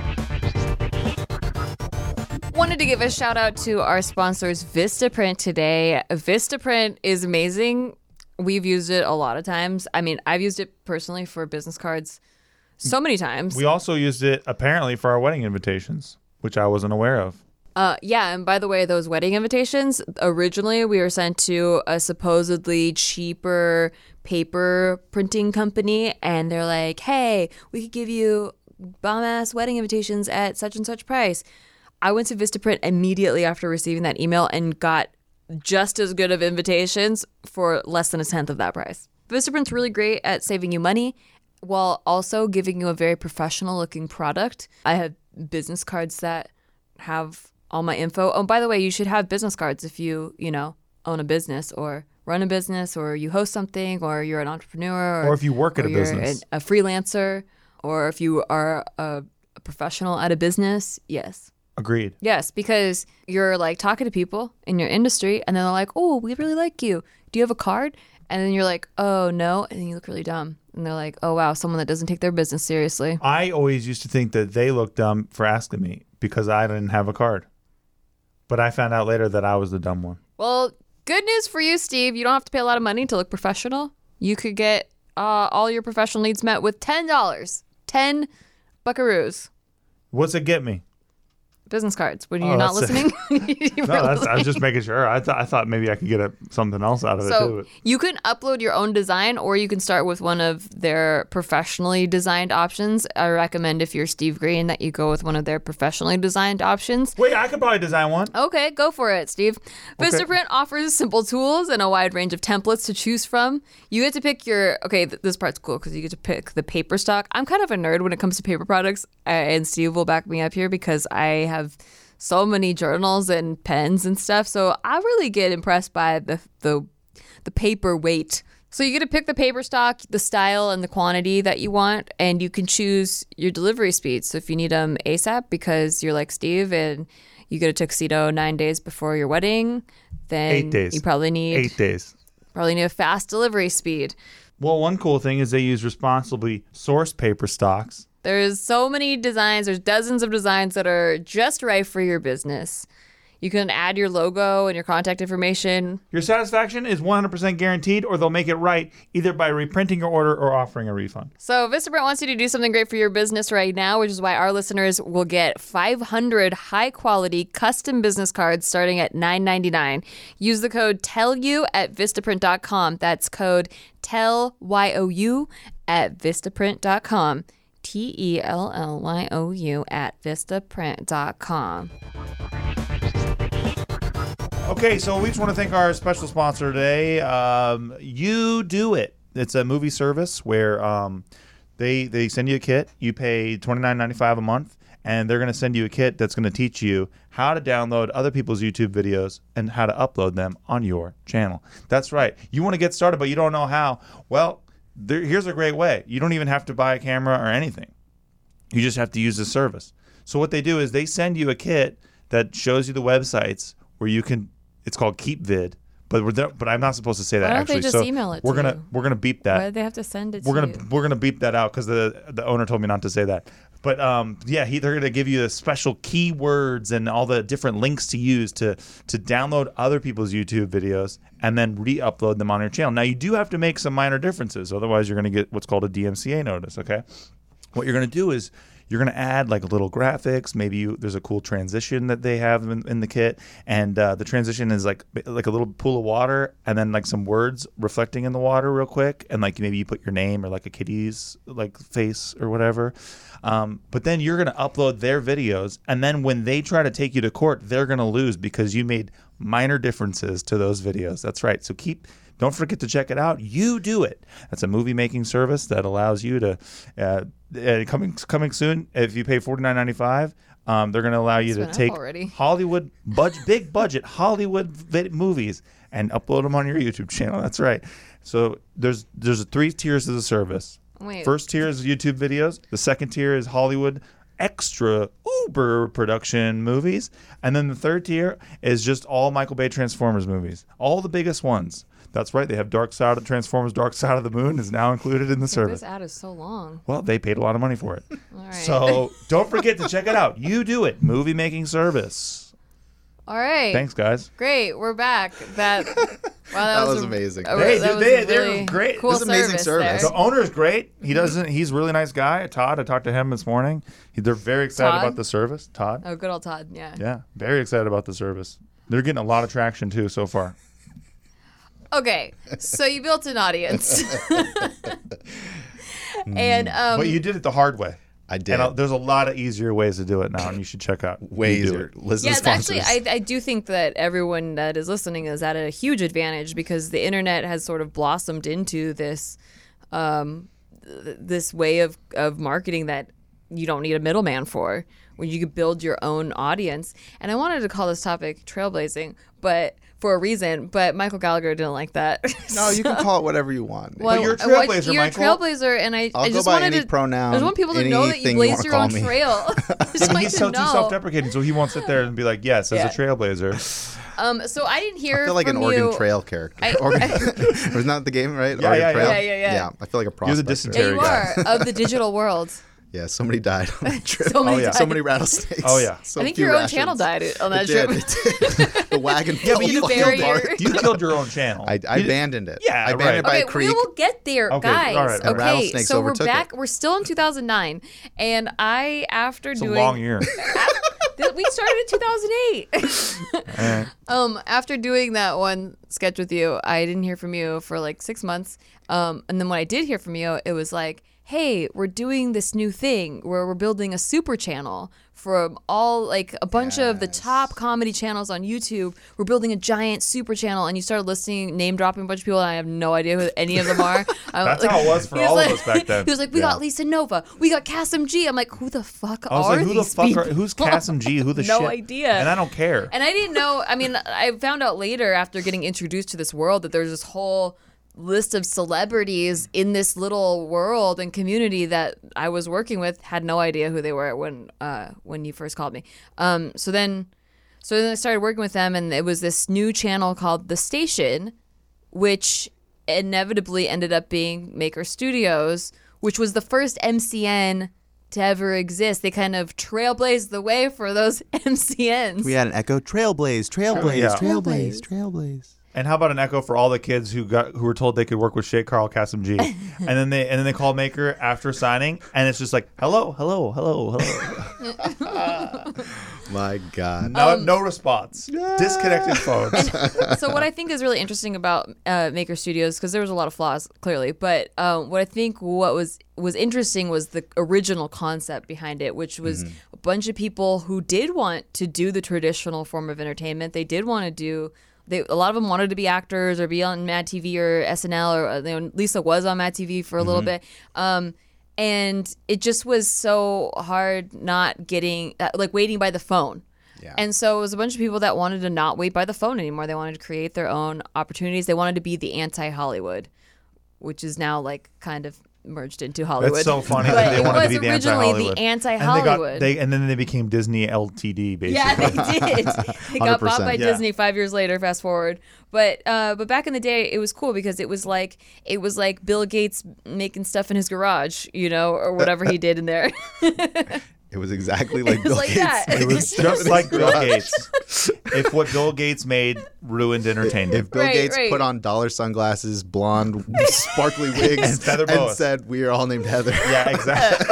Wanted to give a shout out to our sponsors, Vistaprint, today. Vistaprint is amazing. We've used it a lot of times. I mean, I've used it personally for business cards so many times. We also used it apparently for our wedding invitations, which I wasn't aware of. Uh, yeah, and by the way, those wedding invitations, originally we were sent to a supposedly cheaper paper printing company, and they're like, hey, we could give you bomb-ass wedding invitations at such and such price. I went to Vistaprint immediately after receiving that email and got just as good of invitations for less than a tenth of that price. Vistaprint's really great at saving you money while also giving you a very professional looking product. I have business cards that have all my info. Oh, by the way, you should have business cards if you, you know, own a business or run a business or you host something or you're an entrepreneur. Or, Or if you work at or a you're business. A, a freelancer, or if you are a, a professional at a business. Yes. Agreed. Yes, because you're like talking to people in your industry and then they're like, oh, we really like you. Do you have a card? And then you're like, oh, no. And then you look really dumb. And they're like, oh, wow, someone that doesn't take their business seriously. I always used to think that they looked dumb for asking me because I didn't have a card. But I found out later that I was the dumb one. Well, good news for you, Steve. You don't have to pay a lot of money to look professional. You could get uh, all your professional needs met with ten dollars. ten buckaroos. What's it get me? Business cards. When Oh, you're not that's it. listening. You No, were that's, I was listening. just making sure. I thought I thought maybe I could get a, something else out of it So too. you can upload your own design, or you can start with one of their professionally designed options. I recommend, if you're Steve Green, that you go with one of their professionally designed options. Wait, I could probably design one. Okay, go for it, Steve. Vistaprint offers simple tools and a wide range of templates to choose from. You get to pick your, okay, th- this part's cool because you get to pick the paper stock. I'm kind of a nerd when it comes to paper products, uh, and Steve will back me up here because I have so many journals and pens and stuff. So I really get impressed by the the, the paper weight. So you get to pick the paper stock, the style, and the quantity that you want, and you can choose your delivery speed. So if you need them ASAP because you're like Steve and you get a tuxedo nine days before your wedding, then Eight days. you probably need Eight days. probably need a fast delivery speed. Well, one cool thing is they use responsibly sourced paper stocks. There's so many designs. There's dozens of designs that are just right for your business. You can add your logo and your contact information. Your satisfaction is one hundred percent guaranteed, or they'll make it right either by reprinting your order or offering a refund. So Vistaprint wants you to do something great for your business right now, which is why our listeners will get five hundred high-quality custom business cards starting at nine ninety-nine. Use the code TELLYOU at vistaprint dot com. That's code TELL Y O U at vistaprint dot com. T E L L Y O U at vistaprint dot com. Okay, Okay, so we just want to thank our special sponsor today. Um, You Do It. It's a movie service where um, they they send you a kit. You pay twenty-nine ninety-five a month, and they're going to send you a kit that's going to teach you how to download other people's YouTube videos and how to upload them on your channel. That's right. You want to get started, but you don't know how. Well, there, here's a great way. You don't even have to buy a camera or anything. You just have to use the service. So what they do is they send you a kit that shows you the websites where you can. It's called KeepVid, but we're there, but I'm not supposed to say that. Why don't actually. they just so email it we're to gonna you? we're gonna beep that. Why did they have to send it We're to gonna you? we're gonna beep that out because the the owner told me not to say that. But um, yeah, he, they're gonna give you the special keywords and all the different links to use to to download other people's YouTube videos and then re-upload them on your channel. Now you do have to make some minor differences, otherwise you're gonna get what's called a D M C A notice. Okay, what you're gonna do is you're going to add like little graphics. Maybe you, there's a cool transition that they have in, in the kit. And uh, the transition is like like a little pool of water and then like some words reflecting in the water real quick. And like maybe you put your name or like a kitty's like face or whatever. Um, but then you're going to upload their videos. And then when they try to take you to court, they're going to lose because you made minor differences to those videos. That's right. So keep... Don't forget to check it out. You Do It. That's a movie making service that allows you to uh, uh, coming coming soon. If you pay forty-nine ninety-five, um, they're going to allow you It's to been up take already. Hollywood budget, big budget Hollywood vid- movies and upload them on your YouTube channel. That's right. So there's there's three tiers to the service. Wait. First tier is YouTube videos. The second tier is Hollywood extra uber production movies, and then the third tier is just all Michael Bay Transformers movies, all the biggest ones. That's right. They have Dark Side of Transformers, Dark Side of the Moon is now included in the service. This ad is so long. Well, they paid a lot of money for it. All right. So don't forget to check it out. You Do It, movie making service. All right. Thanks, guys. Great. We're back. That wow, that, That was, was a- amazing. a- Hey, that dude, was they- a they're really great. Cool This is amazing service. there. The owner is great. He doesn't. He's a really nice guy. Todd, I talked to him this morning. He, they're very excited Todd? about the service. Todd. Oh, good old Todd. Yeah. Yeah, very excited about the service. They're getting a lot of traction too so far. Okay. So you built an audience. and um But you did it the hard way. I did. And uh, there's a lot of easier ways to do it now, and you should check out. Way You Do easier. It. Listen yeah, to it's actually, sponsors. I, I do think that everyone that is listening is at a huge advantage because the internet has sort of blossomed into this, um, th- this way of, of marketing that you don't need a middleman for, where you could build your own audience. And I wanted to call this topic trailblazing, but for a reason. But Michael Gallagher didn't like that. No, you can call it whatever you want. Well, you're a I want- trailblazer, You're Michael. a trailblazer, and I, I'll I go just by wanted any to. pronoun, I just want people to know that you anything you blaze wanna your call own me. trail. Just And like he's to so too know. self-deprecating, so he won't sit there and be like, "Yes, as Yeah. a trailblazer." Um, so I didn't hear I feel like from an Oregon you. Trail character. I- Oregon, was not the game, right? Yeah, Oregon yeah, Trail? yeah, yeah, yeah. Yeah, I feel like a You're prospect. the right? dysentery Yeah, you guy. are of the digital world. Yeah, somebody died on that trip. So many Oh, yeah. times. So many rattlesnakes. Oh, yeah. So I think few your own rations. channel died on that It did. trip. It did. The wagon Yeah, fell but you fucking barrier. apart. You killed your own channel. I, I You- abandoned it. Yeah, I abandoned right. it by Okay, a creek. we will get there, Okay, guys. all right, all right. And Okay, rattlesnakes so we're overtook back. it. We're still in two thousand nine, and I, after It's a doing, long year. Th- we started in two thousand eight. um, after doing that one sketch with you, I didn't hear from you for like six months. Um, and then when I did hear from you, it was like, hey, we're doing this new thing where we're building a super channel from all like a bunch of the top comedy channels on YouTube. We're building a giant super channel, and you started listing, name dropping a bunch of people, and I have no idea who any of them are. I'm That's like- how it was for he was all of like- us back then. He was like, we Yeah. got Lisa Nova, we got Kasim G. I'm like, who the fuck I was are like, "Who the these fuck people? are? Who's Kasim G? Who the No shit?" idea. And I don't care. And I didn't know. I mean, I found out later after getting introduced to this world that there's this whole list of celebrities in this little world and community that I was working with. Had no idea who they were when uh, when you first called me. Um, so then, so then I started working with them, and it was this new channel called The Station, which inevitably ended up being Maker Studios, which was the first M C N to ever exist. They kind of trailblazed the way for those M C Ns. We had an echo. Trailblaze, trailblaze, Yeah. trailblaze, trailblaze. And how about an echo for all the kids who got who were told they could work with Shay Carl Kasim G, and then they and then they call Maker after signing, and it's just like hello, hello, hello, hello. My God. No, no response. Disconnected phones. So what I think is really interesting about uh, Maker Studios, because there was a lot of flaws clearly, but um, what I think what was was interesting was the original concept behind it, which was a bunch of people who did want to do the traditional form of entertainment. They did want to do they a lot of them wanted to be actors or be on Mad T V or S N L, or uh, you know, Lisa was on Mad T V for a little bit. Um, and it just was so hard not getting uh, like waiting by the phone. Yeah. And so it was a bunch of people that wanted to not wait by the phone anymore. They wanted to create their own opportunities. They wanted to be the anti-Hollywood, which is now like kind of merged into Hollywood. That's so funny But that they it wanted to was be the originally anti-Hollywood. the And anti-Hollywood. they got they and then they became Disney L T D basically. Yeah, they did. They got bought by Yeah. Disney five years later. Fast forward, but uh, but back in the day, it was cool because it was like it was like Bill Gates making stuff in his garage, you know, or whatever he did in there. It was exactly like was Bill like Gates. that. It was Just like Bill Gates. If what Bill Gates made ruined entertainment. If Bill Right, Gates right. put on dollar sunglasses, blonde, sparkly wigs, And feather boas. said, "We are all named Heather," yeah, exactly.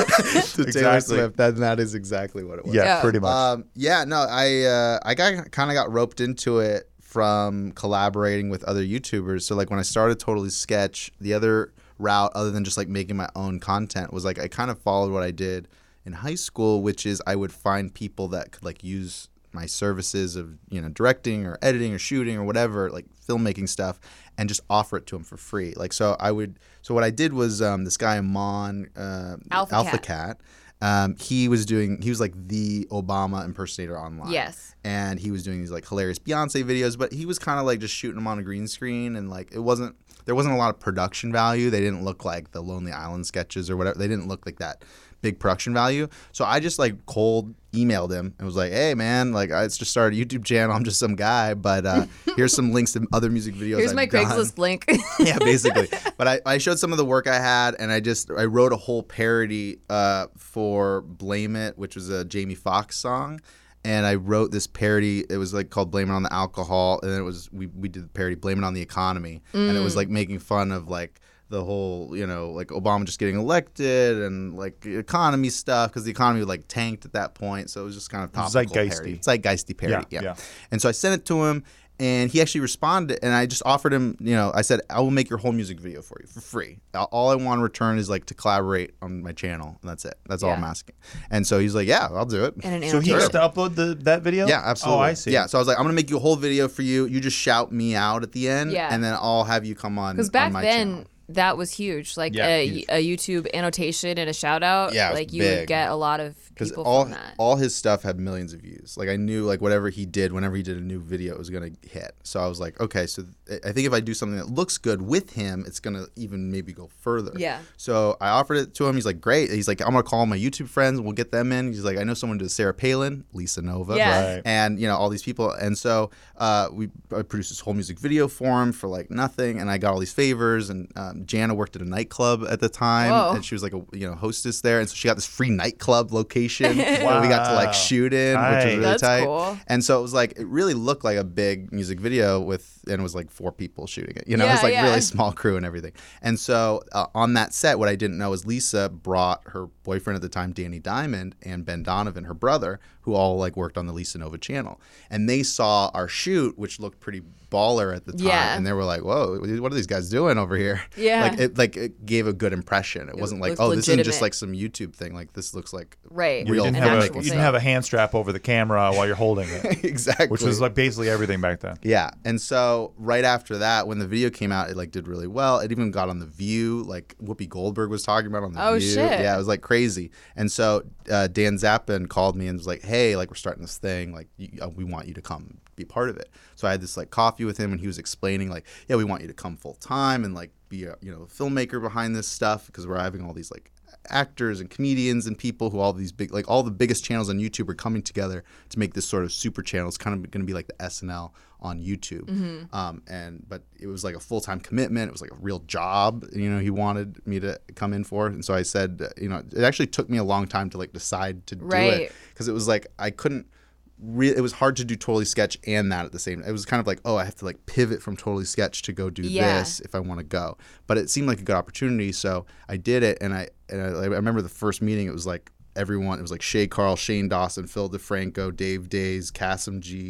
to Taylor Exactly. Swift, then that is exactly what it was. Yeah, Yeah. pretty much. Um, yeah, no, I uh, I got kind of got roped into it from collaborating with other YouTubers. So like when I started Totally Sketch, the other route other than just like making my own content was like I kind of followed what I did in high school, which is I would find people that could like use my services of, you know, directing or editing or shooting or whatever, like filmmaking stuff, and just offer it to them for free. Like, so I would, so what I did was um, this guy, Amon, uh, Alpha Alpha Cat. Cat, um, he was doing, he was like the Obama impersonator online. Yes. And he was doing these like hilarious Beyonce videos, but he was kind of like just shooting them on a green screen, and like it wasn't, there wasn't a lot of production value. They didn't look like the Lonely Island sketches or whatever. They didn't look like that big production value. So I just like cold emailed him and was like, "Hey man, like I just started a YouTube channel. I'm just some guy, but uh, here's some links to other music videos. Here's I've my done." Craigslist link. Yeah, basically. But I, I showed some of the work I had, and I just I wrote a whole parody uh, for "Blame It," which was a Jamie Foxx song. And I wrote this parody. It was like called "Blame It on the Alcohol," and then it was we we did the parody "Blame It on the Economy," Mm. and it was like making fun of like the whole, you know, like Obama just getting elected and like economy stuff, because the economy like tanked at that point. So it was just kind of topical Zeitgeisty. parody. Zeitgeisty parody. Yeah, Yeah, yeah. And so I sent it to him, and he actually responded, and I just offered him, you know, I said, "I will make your whole music video for you for free. All I want in return is like to collaborate on my channel, and that's it. That's all Yeah. I'm asking." And so he's like, "Yeah, I'll do it." And an So he annotation. used to upload the that video? Yeah, absolutely. Oh, I see. Yeah, so I was like, "I'm gonna make you a whole video for you. You just shout me out at the end, Yeah. and then I'll have you come on." Because back on my then, channel. that was huge. Like Yeah, a, huge. a YouTube annotation and a shout out. Yeah, it was like you big. would get a lot of because people all from that. all his stuff had millions of views. Like I knew like whatever he did, whenever he did a new video, it was gonna hit. So I was like, okay, so th- I think if I do something that looks good with him, it's gonna even maybe go further. Yeah. So I offered it to him. He's like, great. He's like, I'm gonna call my YouTube friends. We'll get them in. He's like, I know someone who does Sarah Palin, Lisa Nova, Yeah. Right. and you know all these people. And so uh, we I produced this whole music video for him for like nothing, and I got all these favors. And um, Jana worked at a nightclub at the time, Whoa. and she was like a you know hostess there, and so she got this free nightclub location that we got to like Wow. shoot in, which was Tight. really That's tight. cool. And so it was like it really looked like a big music video with, and it was like four people shooting it. You know, it Yeah, was like yeah. really small crew and everything. And so uh, on that set, what I didn't know is Lisa brought her boyfriend at the time, Danny Diamond, and Ben Donovan, her brother, who all like worked on the Lisa Nova channel, and they saw our shoot, which looked pretty baller at the time, Yeah. and they were like, "Whoa, what are these guys doing over here?" Yeah. like it like it gave a good impression. It, wasn't like, looked "Oh, this isn't just legitimate. like some YouTube thing. Like this looks like Right. You real didn't, An have a, actual you thing. didn't have a hand strap over the camera while you're holding it, exactly." which was like basically everything back then. Yeah, and so right after that, when the video came out, it like did really well. It even got on The View, like Whoopi Goldberg was talking about on The Oh, View. shit. Yeah, it was like crazy. And so uh, Dan Zappin called me and was like, "Hey, like we're starting this thing. Like you, uh, we want you to come be part of it." So I had this like coffee with him, and he was explaining like, "Yeah, we want you to come full time and like be a you know a filmmaker behind this stuff, because we're having all these like actors and comedians and people who all these big like all the biggest channels on YouTube are coming together to make this sort of super channel. It's kind of going to be like the S N L on YouTube." Mm-hmm. Um, and but it was like a full time commitment. It was like a real job. You know, he wanted me to come in for, and so I said, uh, you know, it actually took me a long time to like decide to do Right. it, because it was like I couldn't. Re- it was hard to do Totally Sketch and that at the same. It was kind of like, oh, I have to like pivot from Totally Sketch to go do Yeah. this if I want to go. But it seemed like a good opportunity, so I did it. And I and I, I remember the first meeting. It was like everyone. It was like Shay Carl, Shane Dawson, Phil DeFranco, Dave Days, Kasim G,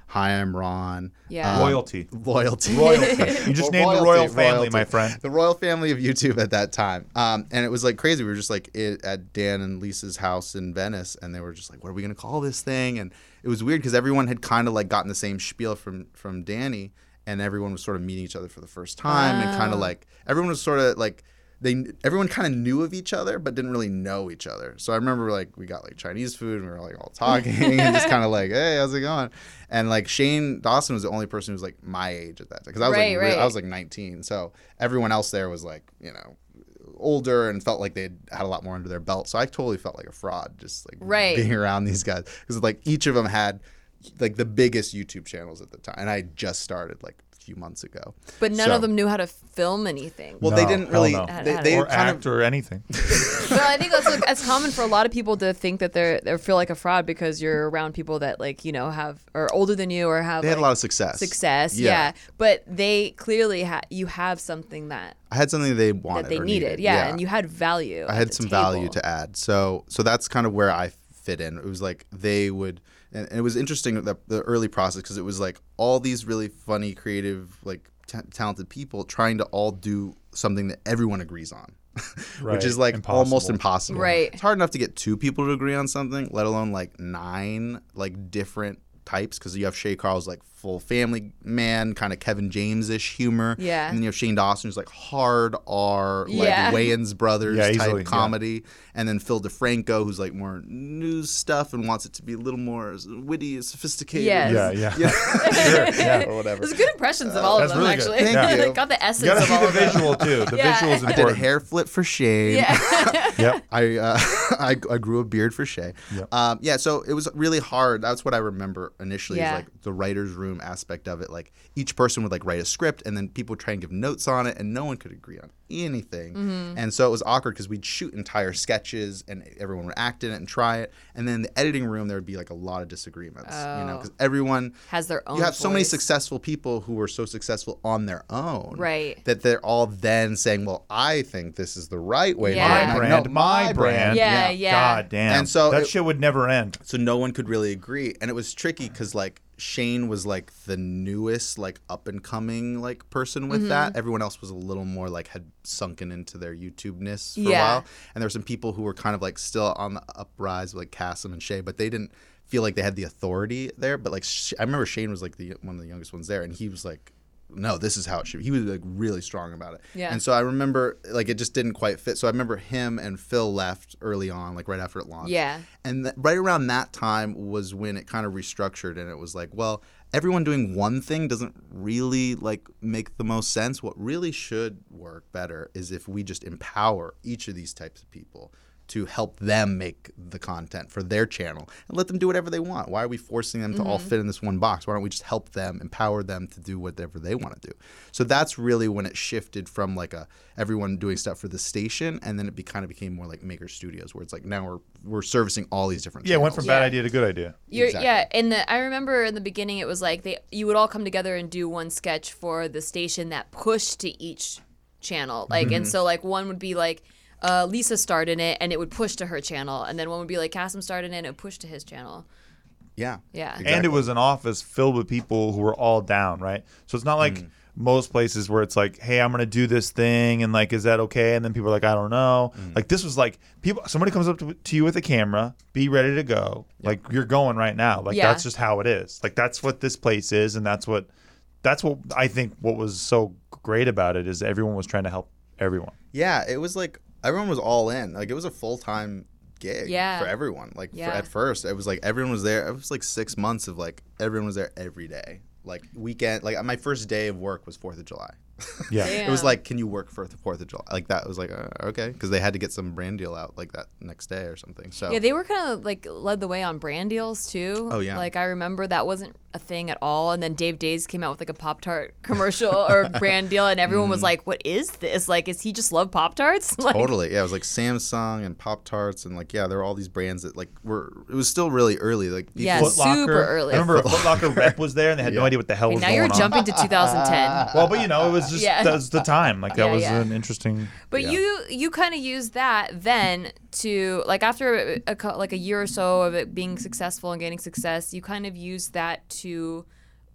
Hi, I'm Ron. Yeah. um, Loyalty. Loyalty. Royalty. You just Well, named the royalty, royal family, royalty. my friend. The royal family of YouTube at that time. Um, and it was like crazy. We were just like it, at Dan and Lisa's house in Venice, and they were just like, what are we going to call this thing? And it was weird because everyone had kind of like gotten the same spiel from, from Danny, and everyone was sort of meeting each other for the first time. And kind of like, everyone was sort of like, they everyone kind of knew of each other but didn't really know each other. So I remember like we got like Chinese food and we were like all talking and just kind of like, hey, how's it going? And like Shane Dawson was the only person who was like my age at that time because I was Right, like re- right. I was like nineteen. So everyone else there was like, you know, older and felt like they had a lot more under their belt. So I totally felt like a fraud just like Right. being around these guys because like each of them had like the biggest YouTube channels at the time, and I had just started like a few months ago. But none So- of them knew how to film anything. Well, they No, didn't hell really. no. They, they Or kind act of or anything. But I think that's like, it's common for a lot of people to think that they're they feel like a fraud because you're around people that like you know have are older than you or have they had like, a lot of success. success. Yeah. But they clearly had you have something that I had something they wanted that they or needed. Yeah, and you had value. I at had the some table. value to add. So so that's kind of where I fit in. It was like they would, and it was interesting the, the early process because it was like all these really funny, creative, like t- talented people trying to all do something that everyone agrees on, Right. which is like Impossible. almost impossible. Right. It's hard enough to get two people to agree on something, let alone like nine like different types because you have Shay Carl's like full family man, kind of Kevin James-ish humor. Yeah. And then you have Shane Dawson who's like hard R, like Yeah. Wayans Brothers Yeah, type easily, yeah. comedy. And then Phil DeFranco who's like more news stuff and wants it to be a little more witty and sophisticated. Yes. Yeah, yeah. Yeah. Sure, yeah. or whatever. There's good impressions of all of That's them really good. actually. Thank you. Got the essence You gotta of see all the of them. visual too. The Yeah. visual is I important. did a hair flip for Shane. Yeah. Yep. I, uh, I I grew a beard for Shay. Yep. Um, yeah, so it was really hard. That's what I remember initially. Yeah. Is like the writers' room aspect of it. Like each person would like write a script, and then people would try and give notes on it, and no one could agree on anything. Mm-hmm. And so it was awkward because we'd shoot entire sketches, and everyone would act in it and try it. And then in the editing room, there would be like a lot of disagreements. You know, Oh. because everyone Has their own You have so many voice. successful people who were so successful on their own, Right. That they're all then saying, "Well, I think this is the right way." to Yeah. do it." My And I'm like, brand, "No, my brand. Yeah, yeah. God damn. And so that it- shit would never end. So no one could really agree, and it was tricky because like Shane was like the newest, like up and coming like person with Mm-hmm. that. Everyone else was a little more like had sunken into their YouTube-ness for a Yeah. while, and there were some people who were kind of like still on the uprise, like Cassim and Shay, but they didn't feel like they had the authority there. But like Sh- I remember Shane was like the one of the youngest ones there, and he was like, no, this is how it should be. He was like really strong about it. Yeah. And so I remember like it just didn't quite fit. So I remember him and Phil left early on, like right after it launched. Yeah. And th- right around that time was when it kind of restructured, and it was like, well, everyone doing one thing doesn't really like make the most sense. What really should work better is if we just empower each of these types of people to help them make the content for their channel and let them do whatever they want. Why are we forcing them to all fit in this one box? Why don't we just help them, empower them to do whatever they want to do? So that's really when it shifted from like a everyone doing stuff for the station, and then it be, kind of became more like Maker Studios, where it's like now we're we're servicing all these different Yeah, it channels. went from Yeah. bad idea to good idea. You're, Exactly. Yeah, and the, I remember in the beginning it was like they you would all come together and do one sketch for the station that pushed to each channel. Like, Mm-hmm. and so like one would be like uh, Lisa starred in it and it would push to her channel, and then one would be like Cassim starred in it and it would push to his channel. Yeah. Yeah. And Exactly. it was an office filled with people who were all down, right? So it's not like Mm. most places where it's like, hey, I'm gonna do this thing, and like, is that okay? And then people are like, I don't know. Mm. Like this was like people. Somebody comes up to, to you with a camera, be ready to go. Like you're going right now. Like Yeah. that's just how it is. Like that's what this place is, and that's what that's what I think. What was so great about it is everyone was trying to help everyone. Yeah, it was like everyone was all in. Like it was a full time gig Yeah. for everyone. Like Yeah. for, at first, it was like everyone was there. It was like six months of like everyone was there every day. Like weekend, like my first day of work was Fourth of July. Yeah. It was Damn. like, can you work for the Fourth of July? Like that was like uh, okay, because they had to get some brand deal out like that next day or something. So Yeah, they were kind of like led the way on brand deals too. Oh, yeah. Like I remember that wasn't a thing at all, and then Dave Days came out with like a Pop Tart commercial or brand deal, and everyone was like, "What is this? Like, is he just love Pop Tarts?" Like, Totally, yeah. It was like Samsung and Pop Tarts, and like yeah, there were all these brands that like were. It was still really early. Like people, Yeah, Foot super Locker. early. I remember a Foot Locker rep was there, and they had no Yeah. idea what the hell Okay, was now going you're on. jumping to two thousand ten. Well, but you know, it was just Yeah. that was the time. Like that Yeah, was yeah. an interesting. But Yeah. you you kind of used that then to like after a, a, cou- like a year or so of it being successful and gaining success, you kind of used that to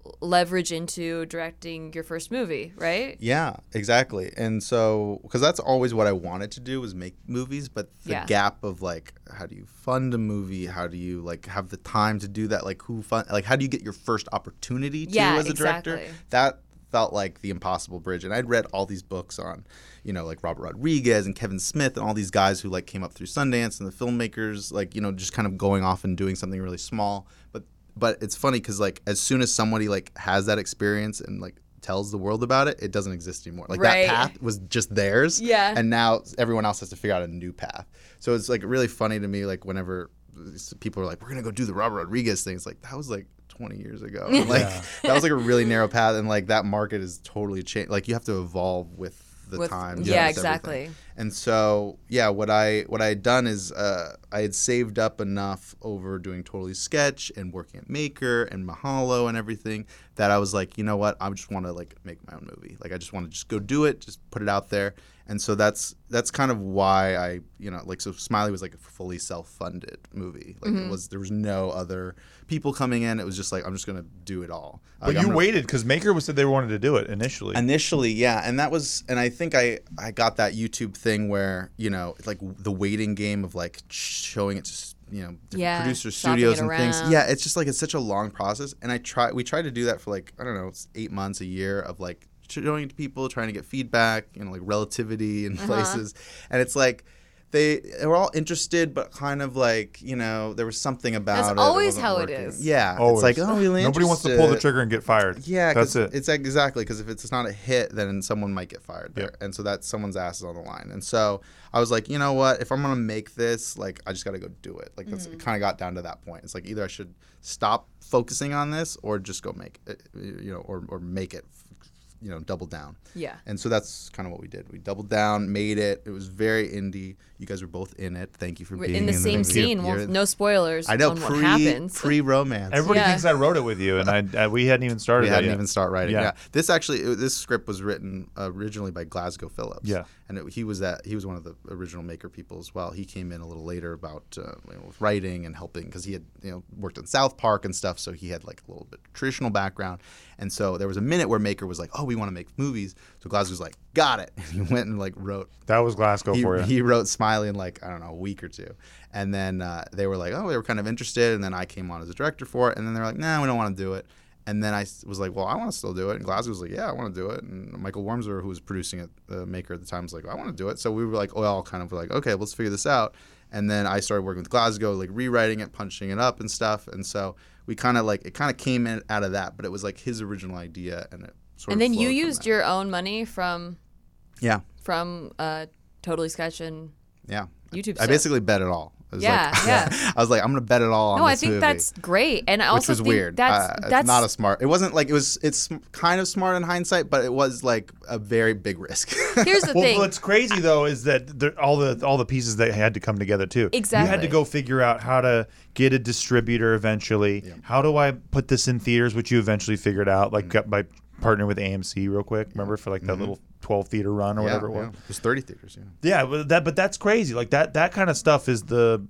leverage into directing your first movie, right? Yeah, exactly. And so, because that's always what I wanted to do was make movies, but the Yeah. gap of like, how do you fund a movie? How do you like have the time to do that? Like, who fund? Like, how do you get your first opportunity to Yeah, as a director? exactly. That felt like the impossible bridge. And I'd read all these books on, you know, like Robert Rodriguez and Kevin Smith and all these guys who like came up through Sundance and the filmmakers, like, you know, just kind of going off and doing something really small, but. But it's funny because like as soon as somebody like has that experience and like tells the world about it, it doesn't exist anymore. Like Right. that path was just theirs. Yeah. And now everyone else has to figure out a new path. So it's like really funny to me, like whenever people are like, we're gonna go do the Robert Rodriguez thing. It's like that was like twenty years ago. And, like that was like a really narrow path, and like that market is totally changed. Like you have to evolve with the With- times. yeah, with exactly. everything. And so, yeah, what I what I had done is uh, I had saved up enough over doing Totally Sketch and working at Maker and Mahalo and everything that I was like, you know what, I just want to like make my own movie. Like I just want to just go do it, just put it out there. And so that's that's kind of why I, you know, like so Smiley was like a fully self-funded movie. Like Mm-hmm. it was there was no other people coming in. It was just like I'm just gonna do it all. But Like, I'm you gonna- waited because Maker was said they wanted to do it initially. Initially, yeah, and that was, and I think I I got that YouTube thing where you know it's like the waiting game of like showing it to you know different Yeah, producer shopping studios it and things. around. Yeah, it's just like it's such a long process, and I try we tried to do that for like I don't know it's eight months a year of like showing it to people, trying to get feedback, you know, like relativity in Uh-huh. places, and it's like. They, they were all interested, but kind of like, you know, there was something about That's it. always wasn't how it working. is. Yeah. Always. It's like, oh, really Nobody wants to pull the interested. trigger and get fired. Yeah, that's 'cause it. It's like, exactly because if it's not a hit, then someone might get fired there, Yep. and so that someone's ass is on the line. And so I was like, you know what? If I'm gonna make this, like, I just got to go do it. Like that's Mm-hmm. it. Kind of got down to that point. It's like either I should stop focusing on this or just go make it, you know, or or make it, you know, double down. Yeah. And so that's kind of what we did. We doubled down, made it. It was very indie. You guys were both in it. Thank you for We're being in the same movie. scene. You're- Well, no spoilers I know on what pre happens. pre romance. Everybody Yeah. thinks I wrote it with you, and I, I we hadn't even started. We that hadn't yet. even start writing. Yeah. Yeah. This actually, it- this script was written originally by Glasgow Phillips. Yeah. And it, he was that he was one of the original Maker people as well. He came in a little later about uh, you know, with writing and helping because he had you know worked in South Park and stuff, so he had like a little bit traditional background. And so there was a minute where Maker was like, "Oh, we want to make movies." So Glasgow was like, "Got it." And he went and like wrote. That was Glasgow He, for you. he wrote Smiley in like I don't know a week or two, and then uh, they were like, "Oh, they were kind of interested." And then I came on as a director for it, and then they're like, "Nah, we don't want to do it." And then I s- was like, well, I want to still do it. And Glasgow was like, yeah, I want to do it. And Michael Wormser, who was producing it, the Maker at the time, was like, I want to do it. So we were like, oh, all kind of like, okay, let's figure this out. And then I started working with Glasgow, like rewriting it, punching it up and stuff. And so we kind of like, it kind of came in out of that, but it was like his original idea. And it sort And of then you flowed from used that. your own money from Yeah, from uh, Totally Sketch and yeah. YouTube I stuff. basically bet it all. It was Yeah, like, yeah. I was like, I'm going to bet it all on No, this I think movie. that's great, and I Which also was think weird. that's uh, that's it's not a smart. It wasn't like it was. It's kind of smart in hindsight, but it was like a very big risk. here's the Well, thing. what's crazy though is that there, all the all the pieces that had to come together too. You had Exactly. to go figure out how to get a distributor eventually. How do I put this in theaters, which you eventually figured out, like got by partnering with A M C real quick. Remember for like that little twelve theater run or Yeah, whatever it was. yeah. It was thirty theaters. Yeah. Yeah, but that but that's crazy. Like that that kind of stuff is the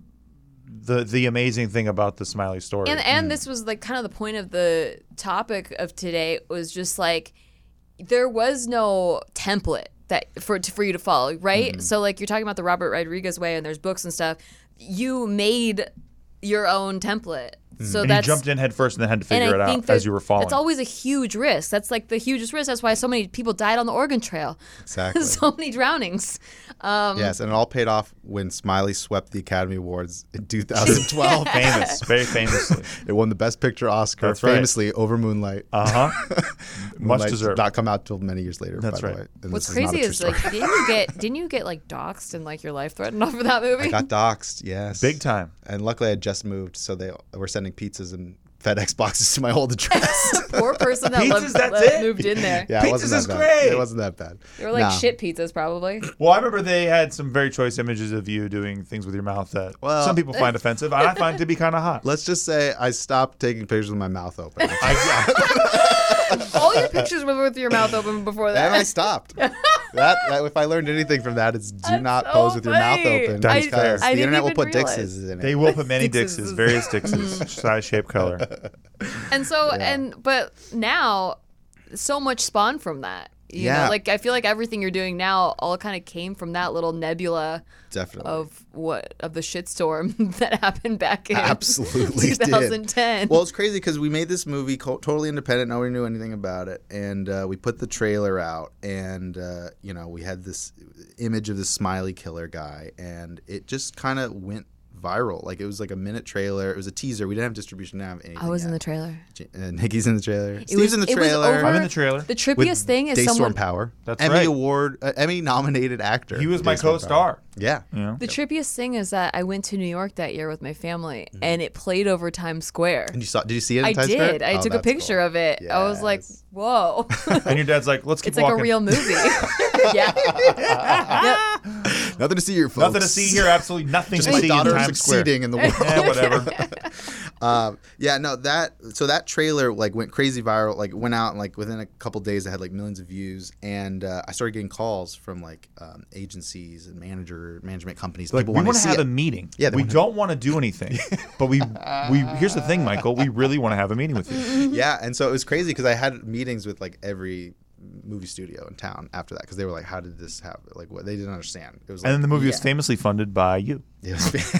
the the amazing thing about the Smiley story. And and this was like kind of the point of the topic of today was just like there was no template that for for you to follow, right? Mm-hmm. So like you're talking about the Robert Rodriguez way, and there's books and stuff. You made your own template, so and that's you jumped in head first and then had to and figure I it think out that as you were falling. It's always a huge risk. That's like the hugest risk. That's why so many people died on the Oregon Trail. Exactly. so many drownings. Um, Yes, and it all paid off when Smiley swept the Academy Awards in two thousand twelve. famous, very famously. It won the Best Picture Oscar, That's right. famously over Moonlight. Uh huh. Much Moonlight did deserved. not come out till many years later. That's by right. The way. And What's this is not a crazy true is story. like didn't you get didn't you get like doxxed and like your life threatened off of that movie? I got doxxed. Yes, Big time. And luckily, I had just moved, so they were sending pizzas and FedEx boxes to my old address. Poor person that, Pizzas, lived, that's that it? moved in there. Yeah, it Pizzas wasn't that is bad. great. It wasn't that bad. They were like Nah. shit pizzas probably. Well, I remember they had some very choice images of you doing things with your mouth that Well- some people find offensive. I find to be kind of hot. Let's just say I stopped taking pictures with my mouth open. I, All your pictures were with your mouth open before that. and I stopped. that, that if I learned anything from that, it's do That's not so pose with your mouth funny. open That's because fair. the I didn't internet will even put realize. Dixes in it. They will put many Dixes. Dixes, various Dixes, size, shape, color. And so, and but now, so much spawned from that. You Yeah. know, like I feel like everything you're doing now all kind of came from that little nebula Definitely. of what of the shitstorm that happened back in Absolutely did. twenty ten. Well, it's crazy because we made this movie co- totally independent. Nobody knew anything about it, and uh, we put the trailer out, and uh, you know, we had this image of this smiley killer guy, and it just kind of went viral. Like it was like a minute trailer. It was a teaser. We didn't have distribution. Didn't have anything I was in yet. the trailer. J- uh, Nikki's in the trailer. It Steve's was- in the it was trailer. over- I'm in the trailer. The with trippiest thing is Daystorm someone. Power. That's Emmy right. Award, uh, Emmy nominated actor. He was my Daystorm Power. co-star. Yeah. You know? The trippiest thing is that I went to New York that year with my family, and it played over Times Square. And you saw? Did you see it? In I Times Square? did. I Oh, took a that's picture cool. of it. I was like, Yes. "Whoa, And your dad's like, let's keep it's like walking. a real movie." yeah. Yep. Nothing to see here, folks. Nothing to see here. Absolutely nothing Just to my see in daughter Times Square. succeeding in the world. Yeah, whatever. Um, yeah, no, that so that trailer like went crazy viral. Like went out and like within a couple days, it had like millions of views, and uh, I started getting calls from like um, agencies and manager management companies. Like, People we wanted want to to see have it. a meeting. Yeah, they we wanna- don't want to do anything, but we we. Here's the thing, Michael. We really want to have a meeting with you. Yeah, and so it was crazy because I had meetings with like every movie studio in town after that because they were like, "How did this happen?" Like, what they didn't understand. It was like, And then the movie was yeah. famously funded by you. It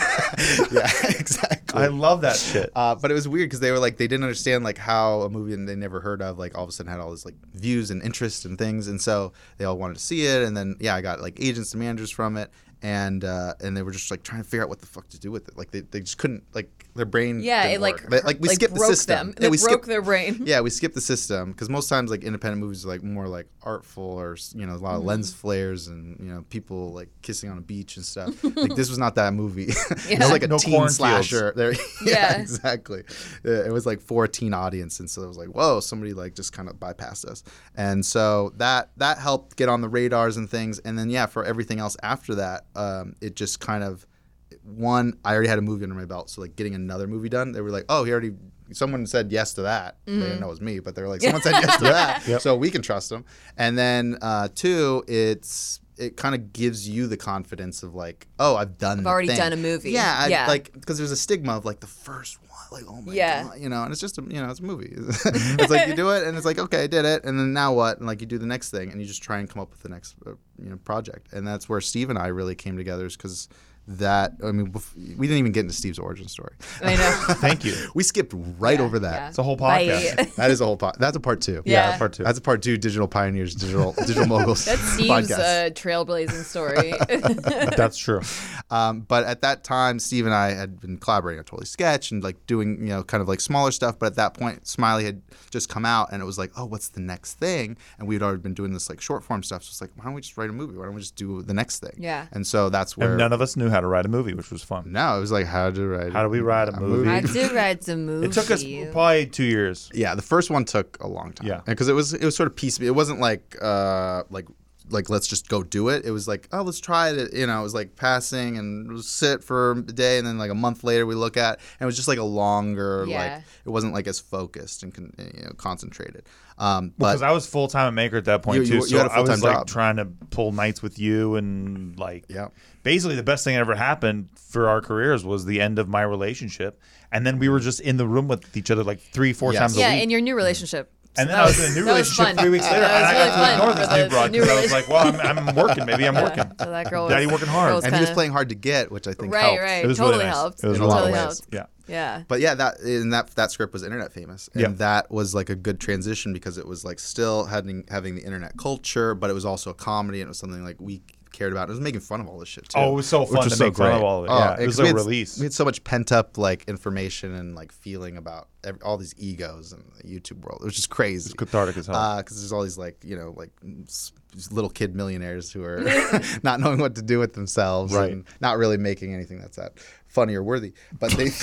was- yeah, exactly. I love that shit. Uh, but it was weird because they were like they didn't understand like how a movie they never heard of like all of a sudden had all this like views and interest and things, and so they all wanted to see it. And then yeah, I got like agents and managers from it, and uh, and they were just like trying to figure out what the fuck to do with it. Like they, they just couldn't like their brain. Yeah, didn't it like work. They- like we like skipped the broke system. them. Yeah, It we broke skipped, their brain. Yeah, we skipped the system because most times like independent movies are like more like artful or you know a lot of Mm-hmm. lens flares and you know people like kissing on a beach and stuff. Like this was not that movie. It Yeah. was like a No teen cornfields. slasher. There, yeah, Yeah. exactly. Uh, It was like for a teen audience, and so it was like, whoa, somebody like just kind of bypassed us, and so that that helped get on the radars and things. And then yeah, for everything else after that, um, it just kind of one. I already had a movie under my belt, so like getting another movie done, they were like, oh, he already. Someone said yes to that. They didn't know it was me, but they were like, someone said yes to that, so we can trust them. And then uh, two, it's it kind of gives you the confidence of like, oh, I've done. I've the already thing. done a movie. Yeah, I, Yeah. like because there's a stigma of like the first one, like oh my Yeah. god, you know, and it's just a you know it's a movie. It's like you do it, and it's like okay, I did it, and then now what? And like you do the next thing, and you just try and come up with the next uh, you know project, and that's where Steve and I really came together, is because. That I mean, bef- we didn't even get into Steve's origin story. I know. Thank you. We skipped right Yeah, over that. yeah. It's a whole Bye. podcast. That is a whole part. That's a part two. Yeah. That's part two. That's a part two. Digital pioneers, digital digital moguls. That's Steve's podcast. uh, trailblazing story. That's true. Um, but at that time, Steve and I had been collaborating on Totally Sketch and like doing, you know, kind of like smaller stuff. But at that point, Smiley had just come out, and it was like, oh, what's the next thing? And we'd already been doing this like short form stuff. So it's like, why don't we just write a movie? Why don't we just do the next thing? Yeah. And so that's where And none of us knew how to write a movie, which was fun. no, it was like how to write. How do we write a movie? I did write the movie. It took us probably two years. Yeah, the first one took a long time. Yeah. because it was it was sort of piecemeal. It wasn't like uh like like let's just go do it. It was like oh let's try it. You know, it was like passing and we'll sit for a day, and then like a month later we look at. And it was just like a longer Yeah. like it wasn't like as focused and con- you know concentrated. Um, but Because I was full time at Maker at that point You- too, you- you so had a I was full-time like job. trying to pull nights with you, and like Yeah. basically the best thing that ever happened for our careers was the end of my relationship, and then we were just in the room with each other like three, four Yes. times Yeah, a week. in your new relationship. And then That I was in a new that was relationship fun. three weeks later, That was and really I had to ignore fun this for new the broad new because I was like, "Well, I'm, I'm working. Maybe I'm working." So that girl was, Daddy working hard. girl was and he was kinda- playing hard to get, which I think Right, helped. right. It was totally really nice. helped. It was In a lot of totally ways. helped. Yeah. Yeah. But yeah, that and that that script was internet famous, and Yeah. that was like a good transition because it was like still having having the internet culture, but it was also a comedy, and it was something like we cared about. It was making fun of all this shit too. Oh, it was so which fun was to so make fun great. of all of it. Oh, Yeah, it was 'cause a we had- release. We had so much pent up like information and like feeling about every, all these egos in the YouTube world. It was just crazy. It's cathartic as hell. Because there's all these like you know like s- little kid millionaires who are not knowing what to do with themselves Right. and not really making anything that's that funny or worthy. But they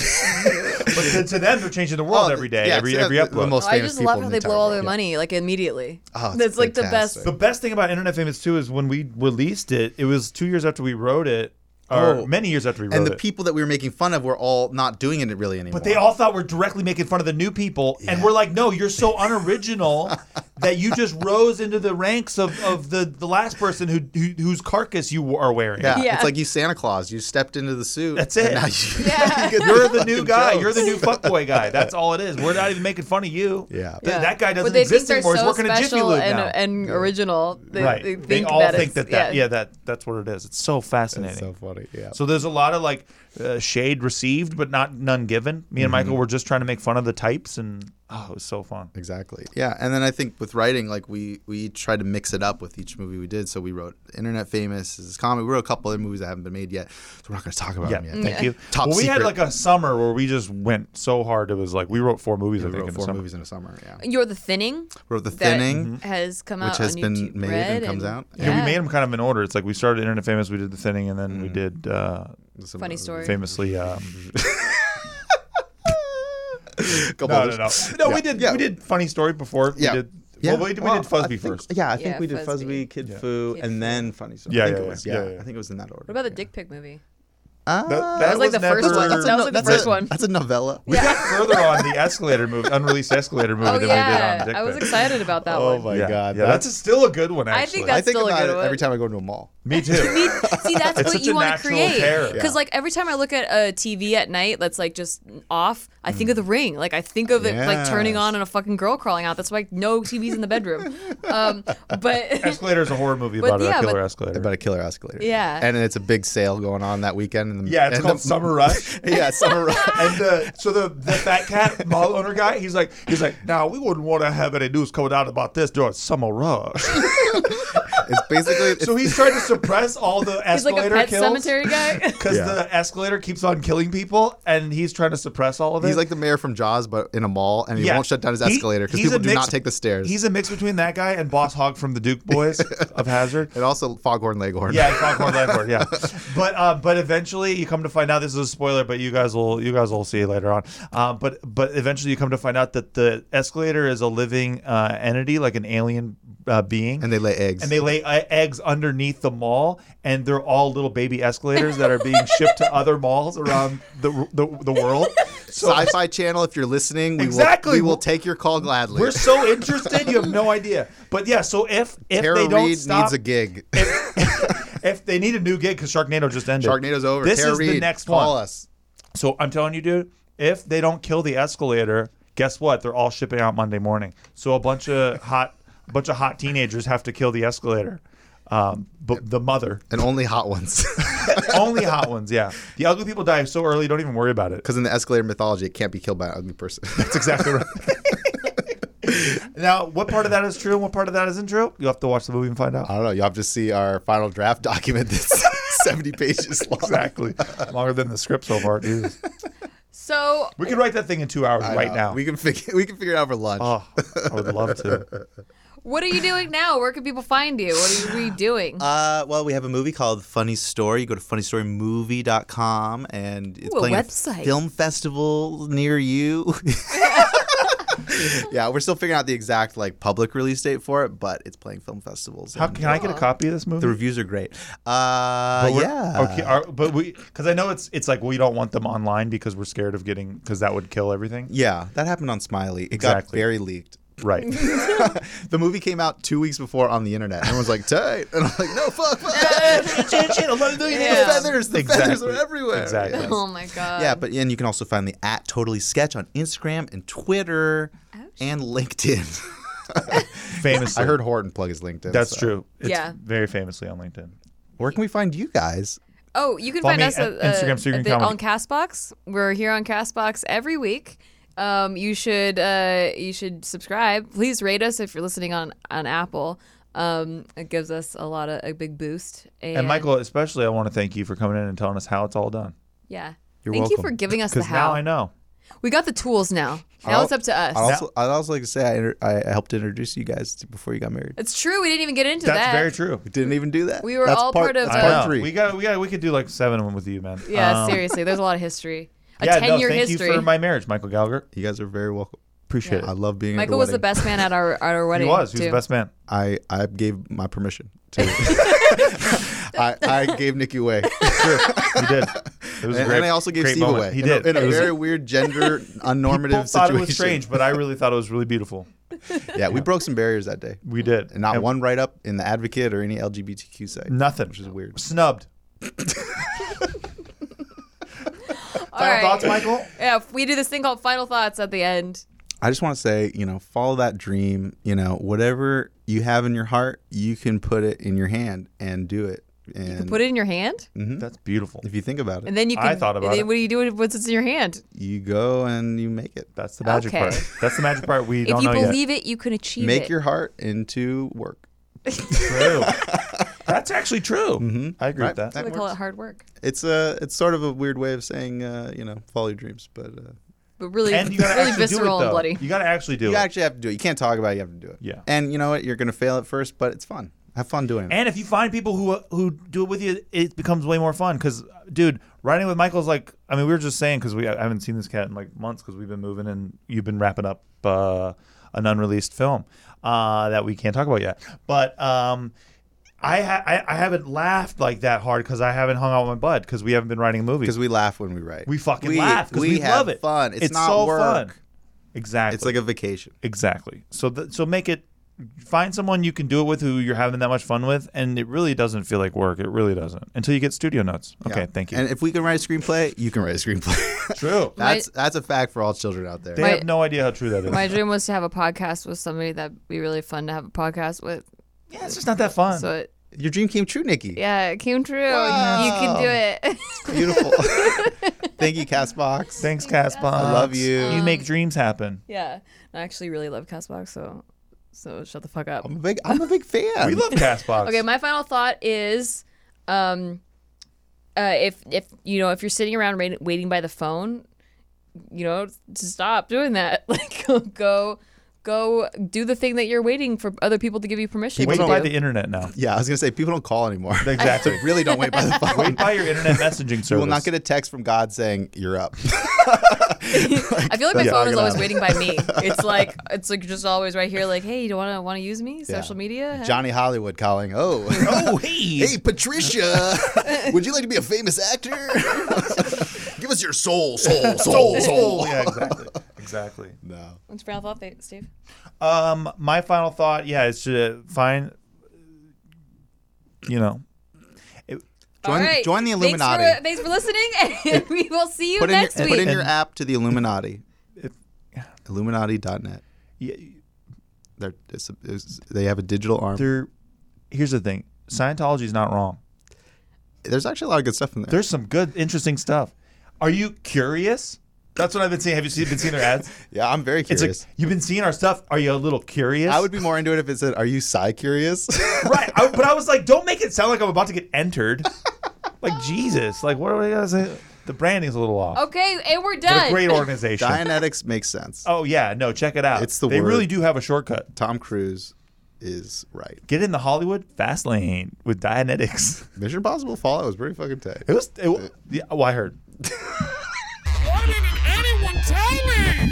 But to, to them, they're changing the world Oh, every day, yeah, every it's, uh, every the- upload. the most Oh, I famous just people love in how the they entire blow all world. their money like immediately. Oh, it's That's like the fantastic. best. The best thing about Internet Famous too is when we released it, it was two years after we wrote it, or Oh. many years after we wrote And the it. people that we were making fun of were all not doing it really anymore. But they all thought we're directly making fun of the new people, and Yeah. we're like, no, you're so unoriginal that you just rose into the ranks of, of the, the last person who, who whose carcass you are wearing. Yeah, Yeah. it's like you Santa Claus. You stepped into the suit. That's and it. now you, Yeah. you get You're the the new fucking guy. jokes. You're the new fuckboy guy. That's all it is. We're not even making fun of you. Yeah. Th- Yeah. That guy doesn't but they exist think they're anymore. He's so working at Jiffy special Lube and, now. and original. They, right. They, They, think all that think it's- that, that yeah. that that's what it is. It's so fascinating. It's so funny. Yeah. So there's a lot of like uh, shade received, but not none given. Me and Michael were just trying to make fun of the types, and oh, it was so fun. Exactly. Yeah, and then I think with writing, like we we tried to mix it up with each movie we did. So we wrote Internet Famous, this is comedy. We wrote a couple other movies that haven't been made yet, so we're not going to talk about Yeah, them yet. thank you. Top well, we had secret. like a summer where we just went so hard. It was like we wrote four movies. We I think wrote in four the summer. movies in a summer. Yeah, You're the Thinning. wrote The that Thinning. has come out which has on been YouTube made Red and comes out. Yeah, Yeah, we made them kind of in order. It's like we started Internet Famous, we did The Thinning, and then we Mm. did uh, Some Funny of- story. famously. Um, couple no, no, others. no, no. Yeah. We did Yeah. we did Funny Story before. Yeah. We did. Yeah. Well, we, did- we Well, did Fuzzy I think- first. Yeah, I think Yeah, we did Fuzzy. Fuzzby, Kid Yeah. Fu, Kid and Fu. then Funny Story. Yeah, I think yeah, it yeah. was. Yeah, Yeah, yeah. I think it was in that order. What about the yeah. Dick Pic movie? Ah, That- That was like the never- first one. That's That was like the that's first a, one. That's a novella. We got further on the Escalator movie, unreleased Escalator movie Oh than yeah, we did on Dick I was Pic. excited about that Oh one. my yeah. god, yeah, that's, still a good one. I Actually, think that's I think still a about good it one. every time I go to a mall. me too. See, that's It's what such you a want to natural create. terror. Because Yeah. like every time I look at a T V at night that's like just off, I think of The Ring. Like I think of it like turning Yes. on and a fucking girl crawling out. That's why no T V's in the bedroom. Um, but Escalator is a horror movie But about yeah, a killer but- escalator. About a killer escalator. Yeah. And it's a big sale going on that weekend. And the, yeah, it's and called the- Summer Rush. Yeah, Summer Rush. And uh, so the the fat cat mall owner guy, he's like, he's like, now we wouldn't want to have any news coming out about this during Summer Rush. It's basically it's, So he's trying to suppress all the he's like a escalator pet kills cemetery guy. because Yeah. the escalator keeps on killing people, and he's trying to suppress all of it. he's like the mayor from Jaws, but in a mall, and he Yeah. won't shut down his He- escalator because he's people a do mix- not take the stairs. He's a mix between that guy and Boss Hogg from the Duke Boys of Hazard. and also Foghorn Leghorn. Yeah, Foghorn Leghorn. Yeah, but uh, but eventually you come to find out, this is a spoiler, but you guys will you guys will see later on. Uh, but but eventually you come to find out that the escalator is a living uh, entity, like an alien uh, being, and they lay eggs. and they lay uh, eggs underneath the mall, and they're all little baby escalators that are being shipped to other malls around the the, the world. So Sci-Fi Channel, if you're listening, we Exactly. will we will We'll- take your call gladly. we're so interested, you have no idea. But yeah, so if if Tara they don't Reid stop, needs a gig. if, if they need a new gig because Sharknado just ended, Sharknado's over. This Tara is Reid, the next call one. us. So I'm telling you, dude, if they don't kill the escalator, guess what? They're all shipping out Monday morning. So a bunch of hot, a bunch of hot teenagers have to kill the escalator. Um, but the mother, And only hot ones. only hot ones. Yeah, the ugly people die so early. Don't even worry about it. Because in the escalator mythology, it can't be killed by an ugly person. That's exactly right. Now, what part of that is true and what part of that isn't true? You'll have to watch the movie and find out. I don't know. You'll have to see our final draft document that's seventy pages long. Exactly. Longer than the script so far, dude. So We could write that thing in two hours I right know. now. We can figure we can figure it out for lunch. Oh, I would love to. what are you doing now? Where can people find you? What are we doing? Uh, well, we have a movie called Funny Story. You go to funny story movie dot com and it's Ooh, a playing at website. film festival near you. Yeah, we're still figuring out the exact like public release date for it, but it's playing film festivals. How and can I get a copy of this movie? the reviews are great. Uh, But we're- yeah. Okay. Are, but we, because I know it's it's like we don't want them online because we're scared of getting because that would kill everything. Yeah, that happened on Smiley. It got Exactly. very leaked. Right. The movie came out two weeks before on the internet. Everyone's like, tight. And I'm like, no, fuck, fuck. Yeah. The feathers, the feathers Exactly. are everywhere. Exactly. Yes. Oh my god. Yeah, but and you can also find the at Totally Sketch on Instagram and Twitter and LinkedIn. Famously. I heard Horton plug his LinkedIn. That's so. true. It's Yeah. very famously on LinkedIn. Where can we find you guys? Oh, you can Follow find me us at at, uh, Instagram, Secret at the- Comedy. on Castbox. We're here on Castbox every week. Um, you should uh, you should subscribe. Please rate us if you're listening on on Apple. Um, it gives us a lot of a big boost. And, And Michael, especially, I want to thank you for coming in and telling us how it's all done. yeah, You're thank you welcome. for giving us the Because now how. I know. We got the tools now. Now I'll- it's up to us. I'd also, I'd also like to say I, inter- I helped introduce you guys to- before you got married. It's true. We didn't even get into That's that. very true. We didn't even do that. We were That's all part of, that's uh, part I know. three. We got. We got. We could do like seven of them with you, man. Yeah, Um, seriously. There's a lot of history. A yeah, ten no, year thank history. you for my marriage, Michael Gallagher. you guys are very welcome. Appreciate I it. love being at Michael the was the wedding. best man at our at our He wedding. was. He was too. the best man. I, I gave my permission to. I, I gave Nikki away. You did. It was a And, great, and I also gave great Steve moment. away. He in did. A, in a It was- very weird gender unnormative People situation. thought it was strange, but I really thought it was really beautiful. Yeah, we broke some barriers that day. We did. And not And one write-up in the Advocate or any L G B T Q site. Nothing. Which is weird. Snubbed. All Final right. thoughts, Michael? Yeah, we do this thing called final thoughts at the end. I just want to say, you know, follow that dream. You know, whatever you have in your heart, you can put it in your hand and do it. And Put it in your hand, That's beautiful. if you think about it, and then you can. I thought about and then it. What do you do with what's in your hand? you go and you make it. That's the magic Okay. part. That's the magic part we If don't you know believe it, you can achieve Make it. your heart into work. yet. True. That's actually true. Mm-hmm. I agree Right. with that. That's why That they call works. it hard work, It's a, it's sort of a weird way of saying, uh, you know, follow your dreams, but uh, but really, And you gotta really actually do it, visceral and though. bloody. You gotta actually do you it. actually have to do it. You can't talk about it. You have to do it. Yeah. And you know what? You're gonna fail at first, but it's fun. Have fun doing it. And if you find people who who do it with you, it becomes way more fun. Because, dude, writing with Michael's like, I mean, we were just saying because we I haven't seen this cat in like months because we've been moving and you've been wrapping up uh, an unreleased film uh, that we can't talk about yet. But um, I, ha- I I haven't laughed like that hard because I haven't hung out with my bud because we haven't been writing a movie. Because we laugh when we write. We fucking we, laugh because we, we have love it. fun. It's, not so work. fun. Exactly. It's like a vacation. Exactly. So th- so make it find someone you can do it with who you're having that much fun with, and it really doesn't feel like work. It really doesn't until you get studio notes. Okay, Yeah. thank you. And if we can write a screenplay, you can write a screenplay. True. that's that's a fact for all children out there. They My- have no idea how true that is. My dream was to have a podcast with somebody that'd be really fun to have a podcast with. yeah, it's just not that fun. So it, Your dream came true, Nikki. yeah, it came true. Wow. You can do it. Beautiful. Thank you, Castbox. Thanks, Castbox. I love you. You make dreams happen. yeah, I actually really love Castbox. So, so shut the fuck up. I'm a big I'm a big fan. We love Castbox. Okay, my final thought is, um, uh, if if you know if you're sitting around wait- waiting by the phone, you know, to stop doing that. Like go go go do the thing that you're waiting for other people to give you permission Wait to by do. the internet now. Yeah, I was gonna say people don't call anymore. Exactly. So really don't wait by the phone. Wait by your internet messaging service. You will not get a text from God saying you're up. I feel like my That's phone not is gonna always happen. waiting by me. It's like it's like just always right here. Like, hey, you want to want to use me? Yeah. Social media? Johnny Hollywood calling. Oh, Oh, hey. hey, Patricia, would you like to be a famous actor? Give us your soul, soul, soul, soul. Yeah, exactly. Exactly. No. What's your final thought, Steve? Um, my final thought, yeah, is to find, you know, it, All Join, right. join the Thanks Illuminati. for, thanks for listening, and we will see you Put in, your, next put week. in your app to the Illuminati. If- Illuminati dot net. yeah, They're, it's, it's, they have a digital arm. there. Here's the thing: Scientology is not wrong. There's actually a lot of good stuff in there. There's some good, interesting stuff. Are you curious? That's what I've been seeing. Have you seen, been seeing their ads? Yeah, I'm very It's curious. like you've been seeing our stuff. Are you a little curious? I would be more into it if it said, "Are you psi curious?" right, I, but I was like, don't make it sound like I'm about to get entered. Like Jesus, like what are we gonna say? The branding's a little off. Okay, and we're What done. a great organization. Dianetics makes sense. Oh yeah, no, check it out. It's the they word. really do have a shortcut. Tom Cruise is right. Get in the Hollywood fast lane with Dianetics. Mission Impossible Fallout was pretty fucking tight. It was. It, wa- yeah, oh, I heard. Why didn't anyone tell me?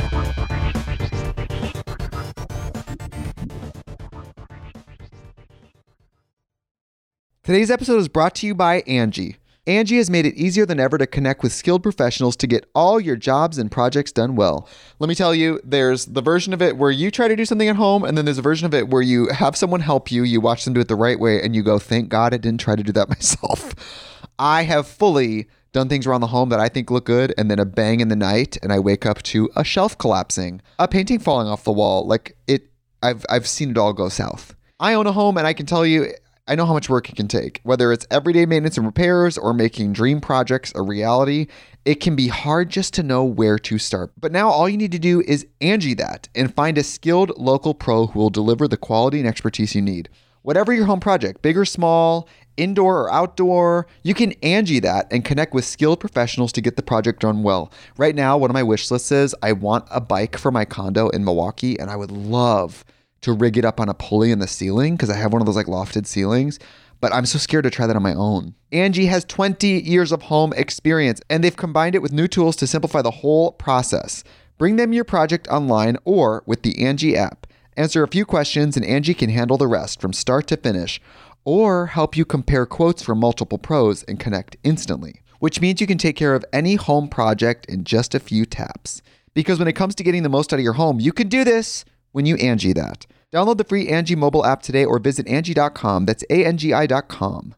Today's episode is brought to you by Angie. Angie has made it easier than ever to connect with skilled professionals to get all your jobs and projects done well. Let me tell you, there's the version of it where you try to do something at home, and then there's a version of it where you have someone help you, you watch them do it the right way, and you go, thank God I didn't try to do that myself. I have fully done things around the home that I think look good, and then a bang in the night, and I wake up to a shelf collapsing, a painting falling off the wall. Like it, I've I've seen it all go south. I own a home, and I can tell you, I know how much work it can take. Whether it's everyday maintenance and repairs or making dream projects a reality, it can be hard just to know where to start. But now all you need to do is Angie that and find a skilled local pro who will deliver the quality and expertise you need. Whatever your home project, big or small, indoor or outdoor, you can Angie that and connect with skilled professionals to get the project done well. Right now, one of my wish lists is I want a bike for my condo in Milwaukee, and I would love to rig it up on a pulley in the ceiling because I have one of those like lofted ceilings, but I'm so scared to try that on my own. Angie has twenty years of home experience, and they've combined it with new tools to simplify the whole process. Bring them your project online or with the Angie app. Answer a few questions and Angie can handle the rest from start to finish. or help you compare quotes from multiple pros and connect instantly, which means you can take care of any home project in just a few taps. Because when it comes to getting the most out of your home, you can do this when you Angie that. Download the free Angie mobile app today or visit Angie dot com. That's A N G I dot com.